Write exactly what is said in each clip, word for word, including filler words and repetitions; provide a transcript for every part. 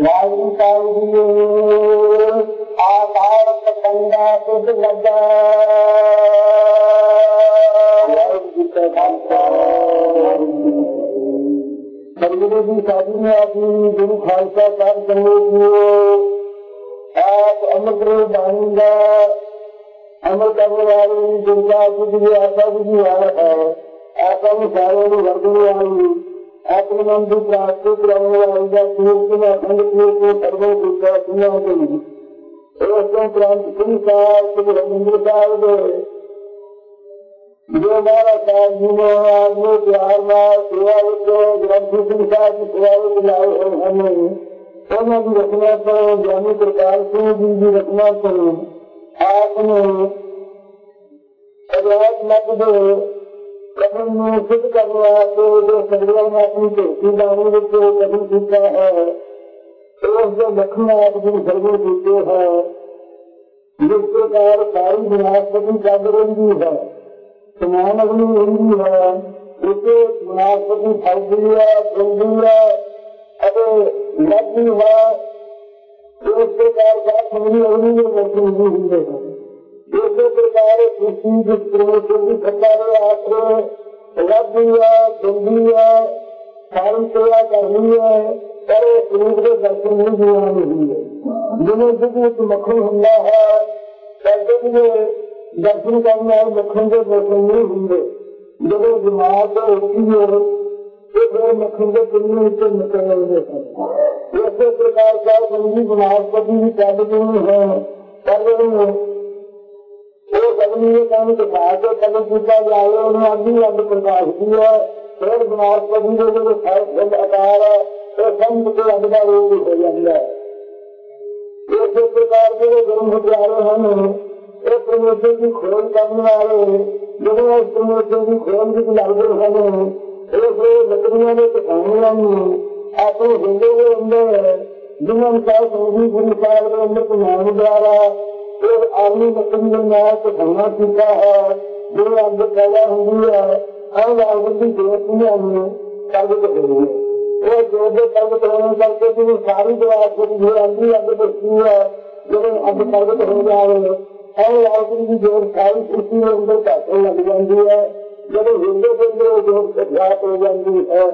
वायु कालिए आधार कंधा सुध लगा सरगुरु की शादी में अपनी गुरु खालसा साहब संगे आप अमृत बाणीगा अमृत करने वाली दुर्गा जी की आशा जी आ रहा है आशा में सारे वर्गने वाली अपने मन की प्राप्ति करने वाली या तीर्थ में अखंड तीर्थ सर्वों की दुनिया के लिए क्रांति साहब श्री रविंद्र साहब जो हमारा साहब जी ने आदमी प्यार में सेवा ग्रंथी सिंह साहब की सेवा लाए हैं हमें सोना की रचना पर ज्ञानी प्रकाश सिंह जी की रचना पर आपने मत दो कभी में सिद्ध करने वाले जो सर्वे में अपनी धोती डाली को कभी सीखा है तो जो लक्ष्मण आदि सर्वे सीखते हैं जिस प्रकार सारी विनाशपति जागरण है समान अग्नि हिंदी है उसे विनाशपति फल दिया फल दिया अरे लग्नि है इस प्रकार का समझी अग्नि में लक्ष्मी हिंदे हैं इसी प्रकार सृष्टि जिस प्रकार की सत्तारे आश्रय रब दिया फल दिया सारी सेवा करनी है पर शरीर के दर्शन नहीं दिया नहीं है जिन्हें जिस मक्खन हमला है कहते हैं दर्शन करने वाले मक्खन के दर्शन नहीं होंगे जब दिमाग पर होती है तो फिर मक्खन के पुण्य से निकल रहे ऐसे प्रकार का संगीत वनस्पति भी चालू है पर अग्नि काम के साथ कभी पूछा जाए उन्हें अग्नि अग्नि प्रकाश दिया फिर वनस्पति के जो फल आकार है तो संत के अधिकार हो जाएगा ऐसे प्रकार के गर्म प्यारे हैं एक परमेश्वर की खोज करने वाले जब उस परमेश्वर की खोज की लागू हमें एक लकड़ियों में पकाने वाली अपने हिंदू के अंदर जीवन का सभी गुरु साहब के अंदर पकाने द्वारा एक आदमी लकड़ी में नया पकाना सीखा है जो अंदर पैदा हुई है और आगे की दुनिया में कार्य कर रही है वो जो जो कार्य करने करके जो सारी जो आपको आदमी आगे बढ़ती है जब अब कार्य हो जाए और आखिरी की जोर सारी सृष्टि में अंदर काटने लग जाती है जब हिंदू के अंदर जोर घात हो जाती है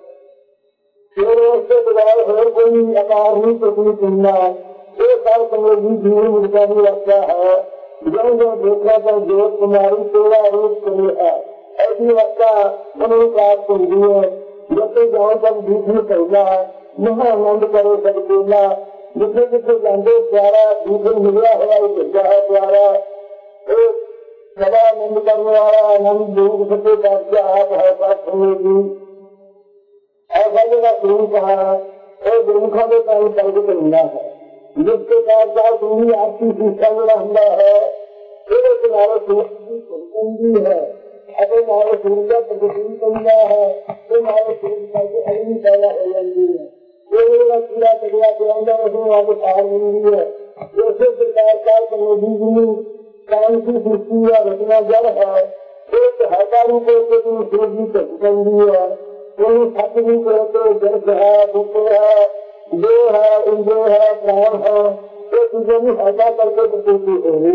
फिर उसके बजाय हर कोई आकार नहीं प्रतीत सुनना एक साल समृद्धि भीड़ मुझका भी लगता है जब जब देखा तो जोत कुमारी सेवा रूप करी है ऐसी लगता उन्हें प्राप्त होगी है जब तक जाओ तक बीच में कहना महानंद करो सब कहना जिससे जिससे जानते द्वारा दूसरे मिला हुआ विद्या है द्वारा एक सदा आनंद करने वाला आनंद दूर सत्य का आप है बात सुनेगी ऐसा जगह शुरू कहा और गुरुमुखा के काम करके करना है जिसके कारण सुनी आपकी शिक्षा में हमला है फिर तुम्हारे सूर्य है अगर हमारे सूर्य का प्रतिदिन करना है तो हमारे सूर्य का अग्नि पैदा हो जाती है पूरा करिया के अंदर वहाँ को पार मिली है जैसे प्रकार का समृद्धि काम की सृष्टि या रचना जड़ है एक हजारों को सूर्य तकदी है कोई छात्री को जड़ है दुख है देह है इंद्रिय है प्राण है ये चीजों में हटा करके प्रतीति होगी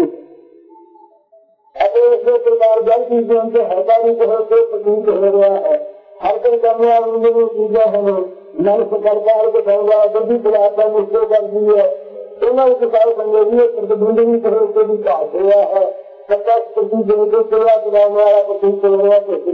अगर इसी प्रकार जल चीजों से हटा रूप होकर प्रतीत हो रहा है हर कोई करने वाली चीजें हमें नल सरकार के संगा भी पुरातन मुझको कर दी है उन्होंने के साथ संयोगी प्रतिबंधी तरह से भी कहा गया है सत्ता प्रति जो सेवा कराने वाला प्रतीत हो रहा है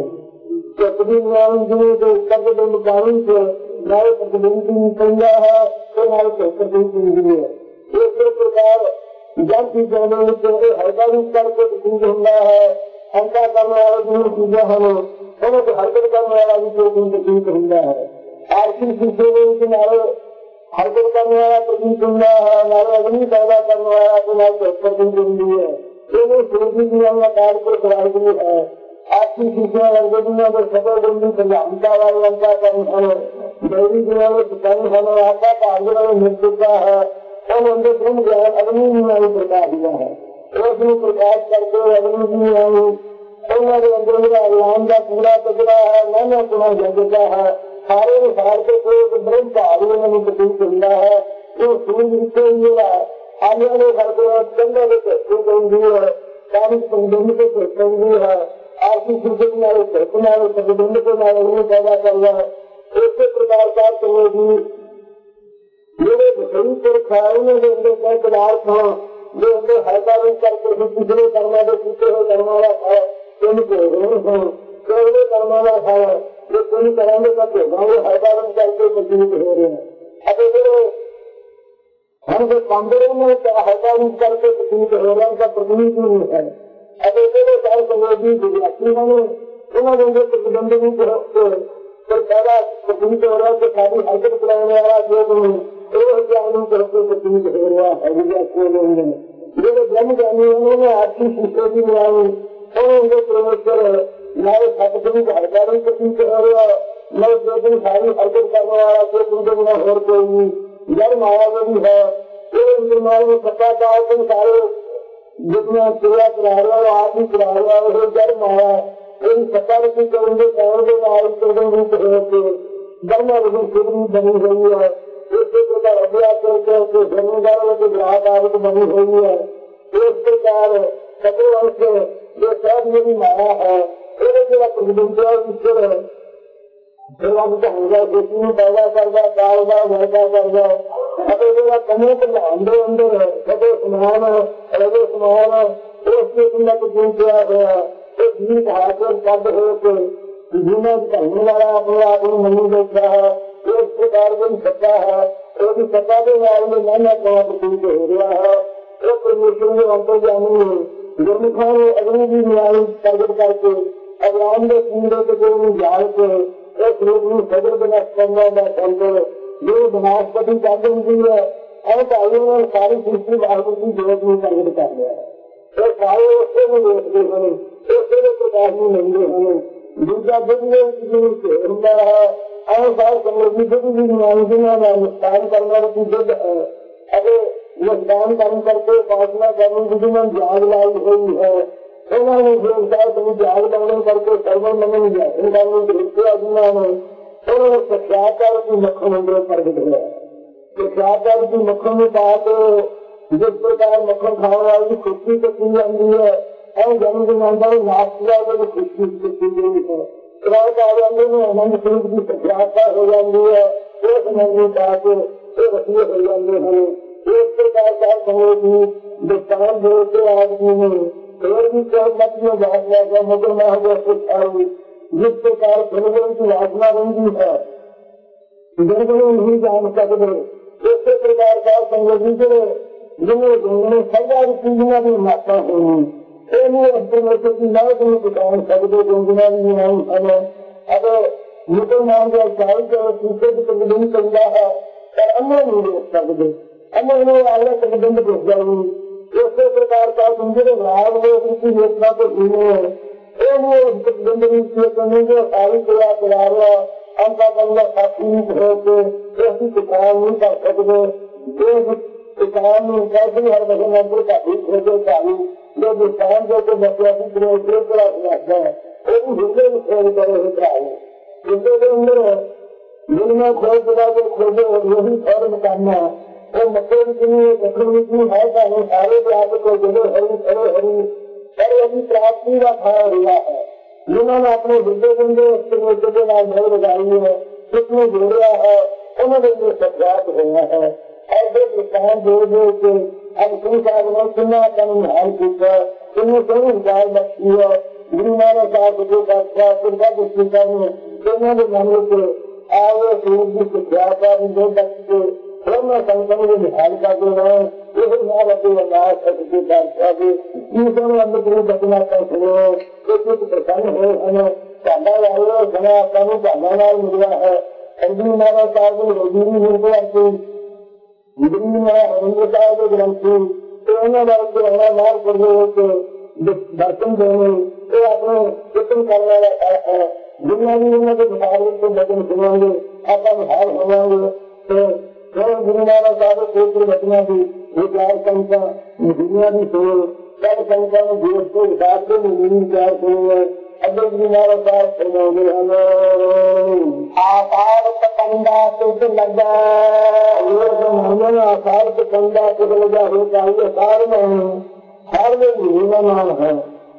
प्रतिबंध कानून से नारे प्रतिबंधी निकला है तो नारे प्रतिबंधी है इस प्रकार जब की जाने से हल्का रूप करके प्रतीत होना है हल्का करने वाला जो चीजें हमें उन्हें हल्का करने वाला भी जो प्रतीत होना है आर्थिक शिक्षे में नारे हल्का करने वाला प्रतीत होना है नारे अग्नि पैदा करने वाला तो नारे प्रतीत होनी है ये सूर्य की हमने कार्य को कराई है आर्थिक शिक्षा वर्ग में अगर सफल बंदी प्रधानता वाले अंका करना दैवी दुनिया में सिखाने वाले आता का आगे मृत्युता है और अंदर ब्रह्म ज्ञान अग्नि में प्रकाश हुआ है एक में प्रकाश करके अग्नि में आई हमारे अंदर मेरा अल्लाह का पूरा कचरा है मैंने सुना जगता है सारे विचार के कोई ब्रह्म भावी उन्होंने प्रतीत होता है वो सूर्य से ही आगे ने करके चंद्र के कहते कही है काली संबंध के कहते है आर्थिक सूचक नारे कहते नारे संबंध को नारे उन्हें पैदा कर रहा है ऐसे प्रकार का समझी मेरे सही पर खाए में जो उनके कई पदार्थ हो जो उनके हड़ताल करके भी पिछले कर्मा के पीछे हो कर्माला खाए उनको हो केवले कर्माला खाए जो कोई कराने का वो हड़ताल करके प्रतीत हो रहे हैं अब जो हम जो पंद्रह में हड़ताल करके प्रतीत हो रहे हैं उनका प्रतिनिधि नहीं है अब जो सारे संयोगी विद्यार्थी होंगे उन्होंने उनके प्रतिबंध नहीं पर पहला प्रतीत हो रहा है कि सारी हरकत कराने वाला जो ज्ञानी करके प्रतीत हो रहा है विद्यार्थियों लोगों ने जो ब्रह्म ज्ञानी उन्होंने आर्थिक शिक्षा भी बनाई और उनके परमेश्वर नए सतगुरु का हड़ताल प्रतीत हो रहा है नए जो दिन सारी हरकत करने वाला जो तुमको बिना और कोई नहीं जड़ मायावी है निर्माण में सत्ता का तुम सारे जितना क्रिया करा रहे हो आप ही करा रहे हो जड़ माया इन सत्तावती करेंगे कहोगे आयु करेंगे होते धर्म शुरू बनी हुई है इसी प्रकार अभ्यास करके जमींदारों के ग्राहक आदत बनी हुई है इस प्रकार सभी अंश जो सब मेरी माया है ईश्वर है पैदा करता कारोबार भरता करता अब कमों को अंदर अंदर है सदो समान रजो समान उसके किया गया जीत हासिल कर हो जीना कहने वाला अपने आप में नहीं देख रहा है एक प्रकार की सत्ता है वो भी सत्ता के बारे में नया नया प्रतीत हो रहा है एक परमेश्वर में अंतर्जामी गुरमुखों ने अग्नि भी न्याय प्रकट करके अग्राम के पूरे के जो जाल के एक रूप में सदर बना करना संत जो बनास्पति चाहते है और चाहिए सारी सृष्टि भारत की जरूरत में प्रकट कर दिया है तो सारे उससे में देखते हैं उससे प्रकाश में नहीं हमें दूसरा बुद्ध होता है और सारे समृद्धि बुद्ध भी नुकसान करना की बुद्ध है अगर नुकसान कर्म करके उपासना करने की जो जाग लाई हुई है उन्होंने व्यवसाय सभी जाग लाने करके सर्वन मन ज्ञान करने दृष्टि अभिमान उन्होंने प्रख्याचार की मक्खन मंदिर प्रकट हुआ प्रख्याचार की मक्खन में कहा तो जिस प्रकार मक्खन खाने वाली खुशी को पी जाती है और जन्म के अंदर नाश किया तो खुशी से पी गई है प्राय काव्यांगे में आनंद स्वरूप की प्रख्याता हो जाती है वो समझने कहा तो रसीय हो जाते हैं एक प्रकार का समझी दुष्टान देते आदमी में और भी कई मत में बात लगा मगर न हो कुछ आई जिस प्रकार फलगुण की वासना बंदी है जनगण नहीं जान सकते इस प्रकार का संयोगी के जिन्हें जिन्होंने सरदार पूजना भी माता होगी परमेश्वर की नाव को दुकान सकते गुंजना भी नहीं हमें अब मुसलमान का चाल का पीछे भी प्रतिबंध करता है पर अन्य नहीं देख सकते अन्य उन्हें आगे प्रतिबंध देख जाएगी इस प्रकार का सुंदर भाव में उनकी योजना को जीने प्रतिबंध नीति करने के सारी क्रिया करा रहा हमका बंदा साथी होते ऐसी किसान नहीं कर सकते किसान में कैसे हर वजह मंत्र का भी खोजे चाहिए जो किसान जो तो बच्चा की तरह एक तरह से है वो भी हिंदे में खोज करे होता है हिंदे के अंदर दिल में खोज बना के खोजे वही फर्म करना वो मतलब के लिए दक्षिण की है का वो सारे व्यापक को जगह हरी हरे हरी हर यदि प्राप्ति का खा हुआ है जिन्होंने अपने हृदय बंदे परमेश्वर के नाम भर लगाई है कितने जोड़ा है उन्होंने जो सत्यात हुआ है ऐसे किसान जोड़ जोड़ के अब तुम साधना सुनना कानून हाल पूछा तुमने कोई विचार बख्शी है गुरु महाराज साहब जो बादशाह तुमका पुस्तिका में उन्होंने मानो के आगे सूर्य की सत्याता भी जो बख्श के ब्रह्म संगम को निहाल करते हैं यही महाराष्ट्र अनाज के बादशाह के ईश्वर अंदर पूरी बचना कर सुनो तो कुछ प्रसन्न हो हमें चांदा वाले बना कानून चांदा नाल मिला है अर्जुन महाराज साहब को रोजीरी मिलते आपको हरिंद्र साहब के ग्रंथी मार कर दर्शन देने तो अपने कीर्तन करने वाला है दुनिया भी उन्होंने को भजन सुनाएंगे आपका भाव होंगे तो गुरु महाराज साहब क्षेत्र घटना भी विचार संख्या दुनिया भी सुने सब संख्या में देश को हिसाब से विचार सुनेंगे अगर बीमार साथ सुनोगे हमें आकार कंधा तुझ लगा ये आकार कंधा तुझ लगा हो चाहिए सार में हर में नाम है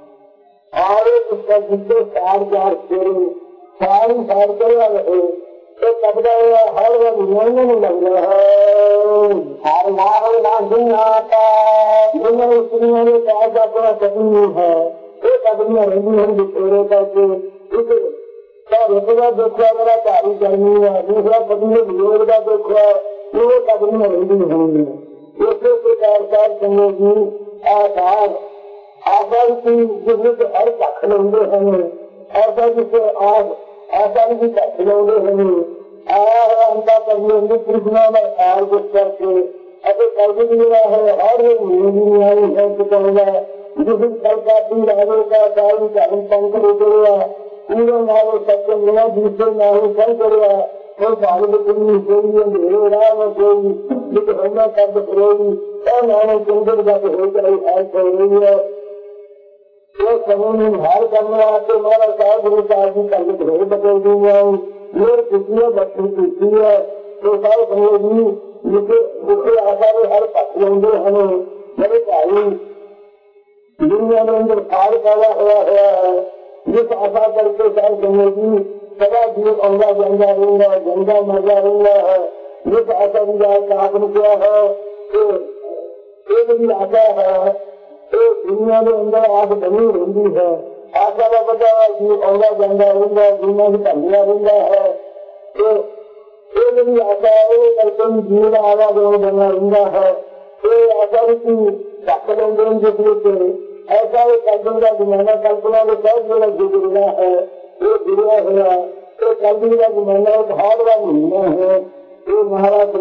और उसका जिससे सार चार शेर सारी सार चला रहे तो कपड़ा हर महीने में लग रहा है हर नाम ना दुनिया दुनिया स्त्रियों ने कहा अपना कभी है एक आदमी रहती है बिछोड़े करके रुपया देखा मेरा चालू करनी है दूसरा पत्नी विरोध का देखा ये कदमी रहती होंगी इसी प्रकार सार समझी आधार आधार की जिसमें हर पक्ष लेंगे हमें ऐसा जिसे आज आचार्य की पक्ष लेंगे हमें आया अंता कर लेंगे कृष्णा में आर कुछ करके ऐसे कर दिया है और ये नहीं आई है कि कहना जिस कल का तीन राजों का सारी चालीस पंख निकलेगा पूरे नारे सत्य मिला दूसरे नारे कल करेगा कोई सारी कोई कोई अंधेरे राम कोई जिस होना शब्द करेगी और नारे चंद्र जाके हो जाए ऐसा रही है ये समय में हार करने आते मारा साहब गुरु साहब जी कल घरे बदल दूंगा ये कितनी बच्ची पीछी है तो सारे समझी जिसे जिससे आचार्य हर पक्ष लेंगे हमें मेरे भाई दुनिया में अंदर सार पैदा हुआ है जिस आशा करके सार समझी सदा जीव अंगा गंगा रहेगा गंगा मजा रहेगा है जिस आशा की स्थापन किया है तो एक भी आशा है तो दुनिया में अंदर आग बनी रहती है आशा का पता जीव अंगा गंगा रहेगा दुनिया की धंधिया रहेगा है तो एक भी आशा है करके जीवन आगा जो बना रहता है तो आशा की लेंगे जिसमें ऐसा एक कल्पना का जमाना कल्पना में सब मेरा गुजरना है ये गुजरा हुआ तो कल्पना का जमाना एक हार का महीना है ये महाराज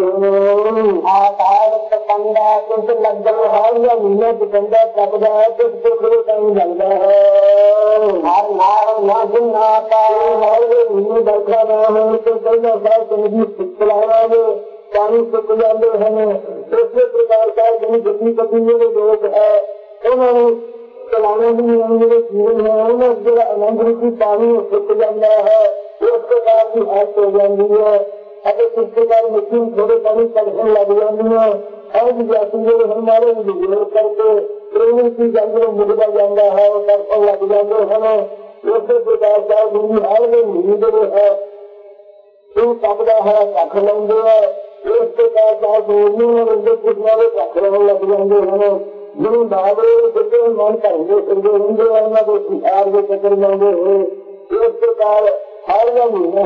आकार कंधा कुछ लग गया हार या महीना कंधा कपड़ा है कुछ टुकड़े कहीं लगता है हर नार ना सुनना हर महीने बैठा ना है तो कई बार समझी चलाना है पानी से गुजारे हमें दूसरे प्रकार का गति गति मेरे दोस्त है उन्होंने चलाने भी मेरे जीवन है उन्हें जो आनंद रूपी पानी सुख जाता है उस प्रकार की हाथ हो जाती है अगर किस प्रकार मशीन थोड़े पानी पढ़ने लग जाती है और जाती है हमारे विरोध करके ट्रेनिंग की जाती मुद्दा जाता है और दर्शन लग जाते हमें उस प्रकार का दूरी हाल में नहीं है तो कपड़ा है रख लेंगे इस प्रकार का दूरी में कुछ वाले रखने लग जाएंगे हमें गुरु बाबे मन करेंगे फिर होंगे वरना तो सुधार के चक्कर में इस प्रकार हर महीने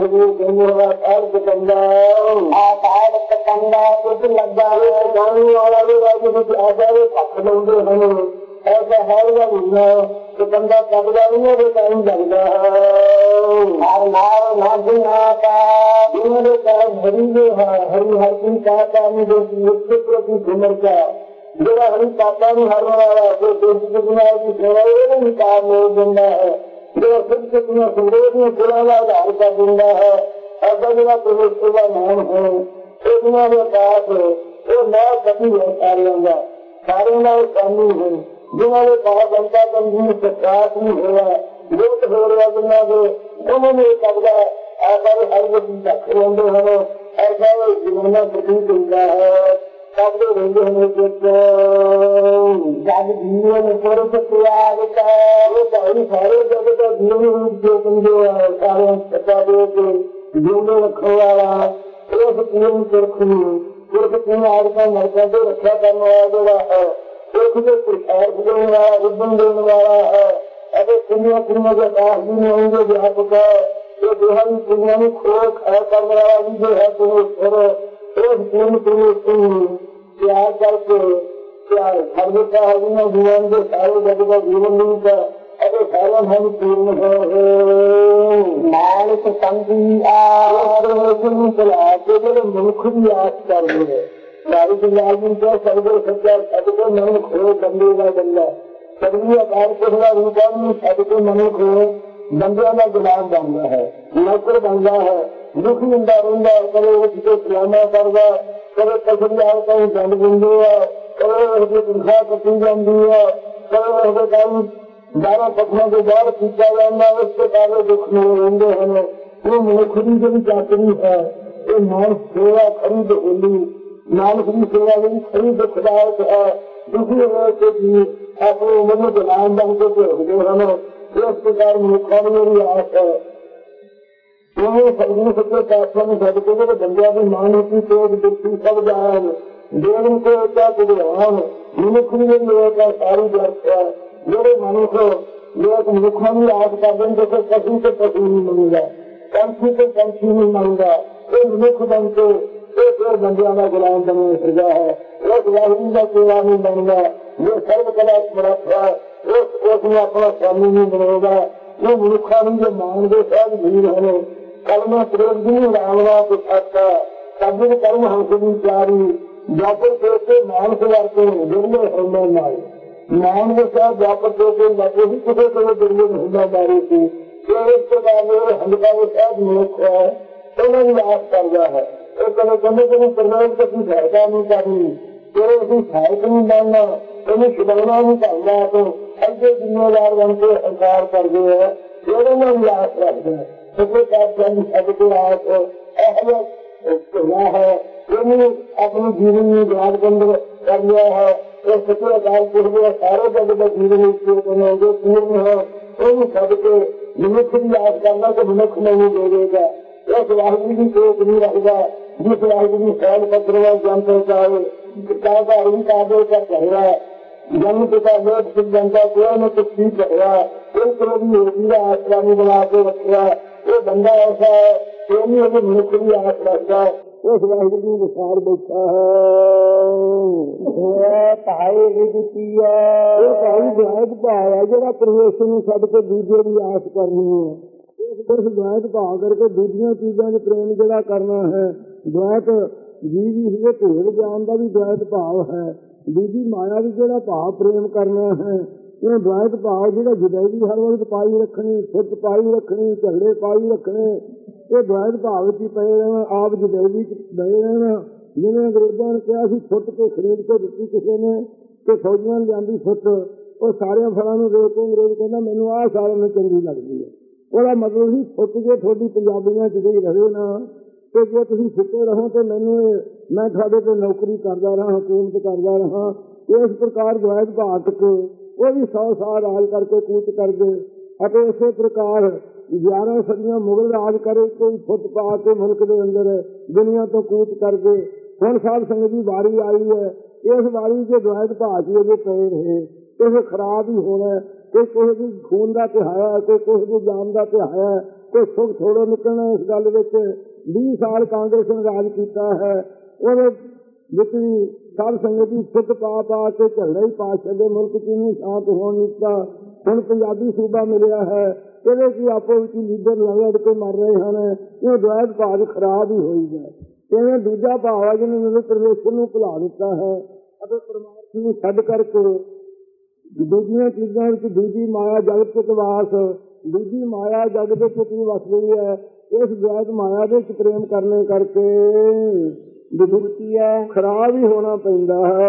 आकार कंधा कुछ लगा गाने वाला भी ऐसा भी पक्ष लेंगे हमें ऐसा हर महीना तो कंधा कब्जा नहीं है टाइम लगता है हर नाव ना बिना का मेरे पास हरी जो है हरी हर की का पानी जो प्रति घुमर का मेरा हरी पापा ने हर वाला जो देश की दुनिया की सेवा नहीं काम नहीं देना है मेरा खुद के दुनिया संदेश में पुराना आधार का जिंदा है ऐसा मेरा प्रवेश सेवा नाम है एक दुनिया में पास है वो नया कभी है कार्यों का कार्यों का कानून है दुनिया में पास बनता बंदी से साथ ही होगा लोट हो रहा दुनिया को उन्होंने कब्जा ऐसा हर व्यक्ति का खिलौने हमें ऐसा जीवन प्रतीत होता है कपड़े रहेंगे हमें जब जीवन में थोड़े से तैयार वो सारी सारे जगह का जीवन रूप जो समझो सारे बता दो कि जीवन रखने वाला एक तीन सुरखी एक तीन आदमी मरका से रक्षा करने वाला है एक जो प्रसार देने वाला उद्यम देने वाला है अगर दुनिया दुनिया के पास भी नहीं होंगे व्यापक है ये देहानी दुनिया में खोज खड़ा करने वाला भी जो है तो एक पूर्ण पूर्ण प्यार करके प्यार हर का हर जीवन के सारे जगह का जीवन नहीं का अरे सारा हम पूर्ण है मान से समझी चला केवल मनुष्य भी आस कर रहे सारी दुनिया को सर्वे सत्या सबको मन खो बंदेगा बंदा सभी आकार को रूपा में सबको मन खो बंदिया का गुलाम बन रहा है नौकर बन रहा है दुख निंदा रूंगा करे उसको सलामा करगा करे कसरी आए कहीं दंड बुंदी है करे उसकी तनख्वाह कटी जाती है करे उसके काम बारह पक्षों के बाद पीछा जाना उस प्रकार दुख में रहते हैं। वो मनुष्य की जो चाकरी है वो मानस सेवा खरीद होली नानक की सेवा भी खरीद खुदायक है। दूसरी वजह से भी अपने मन के नाम बन के हमें इस प्रकार मनुष्यों में भी आस है। वो सभी सबके शास्त्रों में घटते तो बंदिया की मान की तेज दृष्टि सब जाए देव को क्या कुछ मनुष्य में सारी व्यर्थ है। मेरे मनुष्य लोग मनुष्यों में आस कर दें जैसे पशु से पशु नहीं मिलेगा पंछी से पंछी नहीं मिलेगा। एक मनुष्य बन के एक और बंदिया का गुलाम बने सजा है। एक वाहिनी का सेवा नहीं बनेगा। ये सर्व कला समर्थ है। उसमें अपना स्वामी नहीं बनेगा। ये मनुष्यों में जो मांगे सब भीड़ है कल में प्रेम भी रावणा को छाता सभी कर्म हमसे भी प्यारी व्यापर करके मान से करते दुर्गे होने मारे मान के साथ व्यापर करके जाते ही किसी को दुर्गे होने मारी थी। तो एक प्रकार हल्का के साथ मनुष्य है तो मैं आस कर रहा है। तो कभी कभी कभी प्रणाम को कुछ सहायता नहीं करनी तेरे उसकी सहायता नहीं डालना कभी खिलौना नहीं करना तो ऐसे जिम्मेदार बन के अहंकार कर गए है। तेरे में भी आस रखते हैं सबके साथ सबके आस है अपने जीवन में विराट बंद कर लिया है। और सत्य अकाल पुरुष सारे जगह का जीवन जो पूर्ण है उन सबके मनुष्य की याद करना तो मनुष्य नहीं दे देगा। एक वाहिनी की सोच नहीं रहेगा जिस वाहिनी फैल पत्र में जनता चाहे पिता का अरुण का आदर का कहेगा जन्म पिता लोग सिद्ध जनता कोई न कुछ ठीक रहेगा। एक भी होगी आश्रामी बना के रखेगा। वो बंदा ऐसा है प्रेमी होगी मनुष्य भी आस रखता है उस वाहिनी विचार बैठा है। भाई भाया जरा प्रवेश में छड़ के दूजे की आस करनी है। उस द्वैत भाव करके दूसरिया चीजों से प्रेम जरा करना है। द्वैत जी भी हुए भेद ज्ञान का भी द्वैत भाव है। दूसरी माया भी जरा भाव प्रेम करना है। ये द्वैत भाव जो जुदाई हर वक्त पाई रखनी फुट पाई रखनी झगड़े पाई रखने ये द्वैत भाव च पे रहना आप जुदाई बहे रहना। जिन्हें अंग्रेजों ने कहा सी फुट के खरीद के दी किसी ने तो फौजियों ने जाती फुट और सारे फलों देख के अंग्रेज कहना मैनू आह सारे में चंगी लगती है। ਉਹਦਾ मतलब ही फुट के थोड़ी पंजाबियां च गई रहे ना तो जो तुम फुटे रहो तो मैनू मैं थोड़े तो नौकरी करता रहा हुकूमत करता रहा। इस प्रकार द्वैत भाव के वो भी सौ साल राज करके कूच कर गए। इस प्रकार ग्यारह सदियां मुगल राज करे कोई फुट पा के मुल्क के अंदर दुनिया तो कूच कर गए। हुण साध संगत की वारी आई है। इस वारी के द्वैत भाव के अजे पे रहे तो खराब ही होना है। कोई किसी की खून का तिहाया कोई किसी की जान का तिहाया कोई सुख थोड़ा निकलना। इस गल बीस साल कांग्रेस ने राज किया है। भी साध संगत की फुट पा पा के झगड़ा ही पा छे मुल्क च नहीं शांत होने दिता। हुण पंजाबी सूबा मिलिया है ये की आपो लीडर लड़ के मर रहे हैं। ये द्वैत भाव खराब ही होई है। इवें दूजा भाव है जिन्होंने परमेश्वर को भुला दिता है परमात्मा को छड्ड करके दूसरिया चीजों दूसरी माया जगत के वास दूसरी माया जगत के वस गई है। इस द्वैत माया के प्रेम करने करके विभुति है खराब ही होना पैंदा है।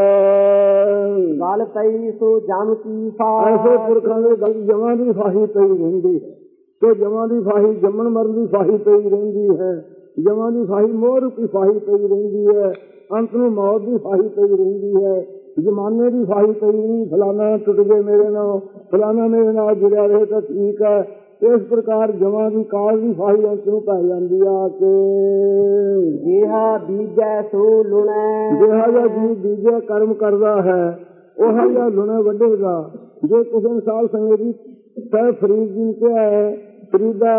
गल पई सो जम की ऐसे पुरखों के गल जमा की फाही पई रही है तो जमा की फाही जमन मरण की फाही पई रही है। जमा की फाही मोह की फाही पई रही है। अंत में मौत की फाही पई रही है। जमाने की फाही पई नहीं फलाना टुट गए मेरे नाल फलाना मेरे नाल जुड़िया रहे तो ठीक है। इस प्रकार जमा की काल की फाही अंत में पै जाती आके जिहा बीजा सो लुणै जिहा जा जी बीजा कर्म करता है वह जा लुणै वढेगा। जो किसी साल संगत जी सह फरीद जी क्या है फरीदा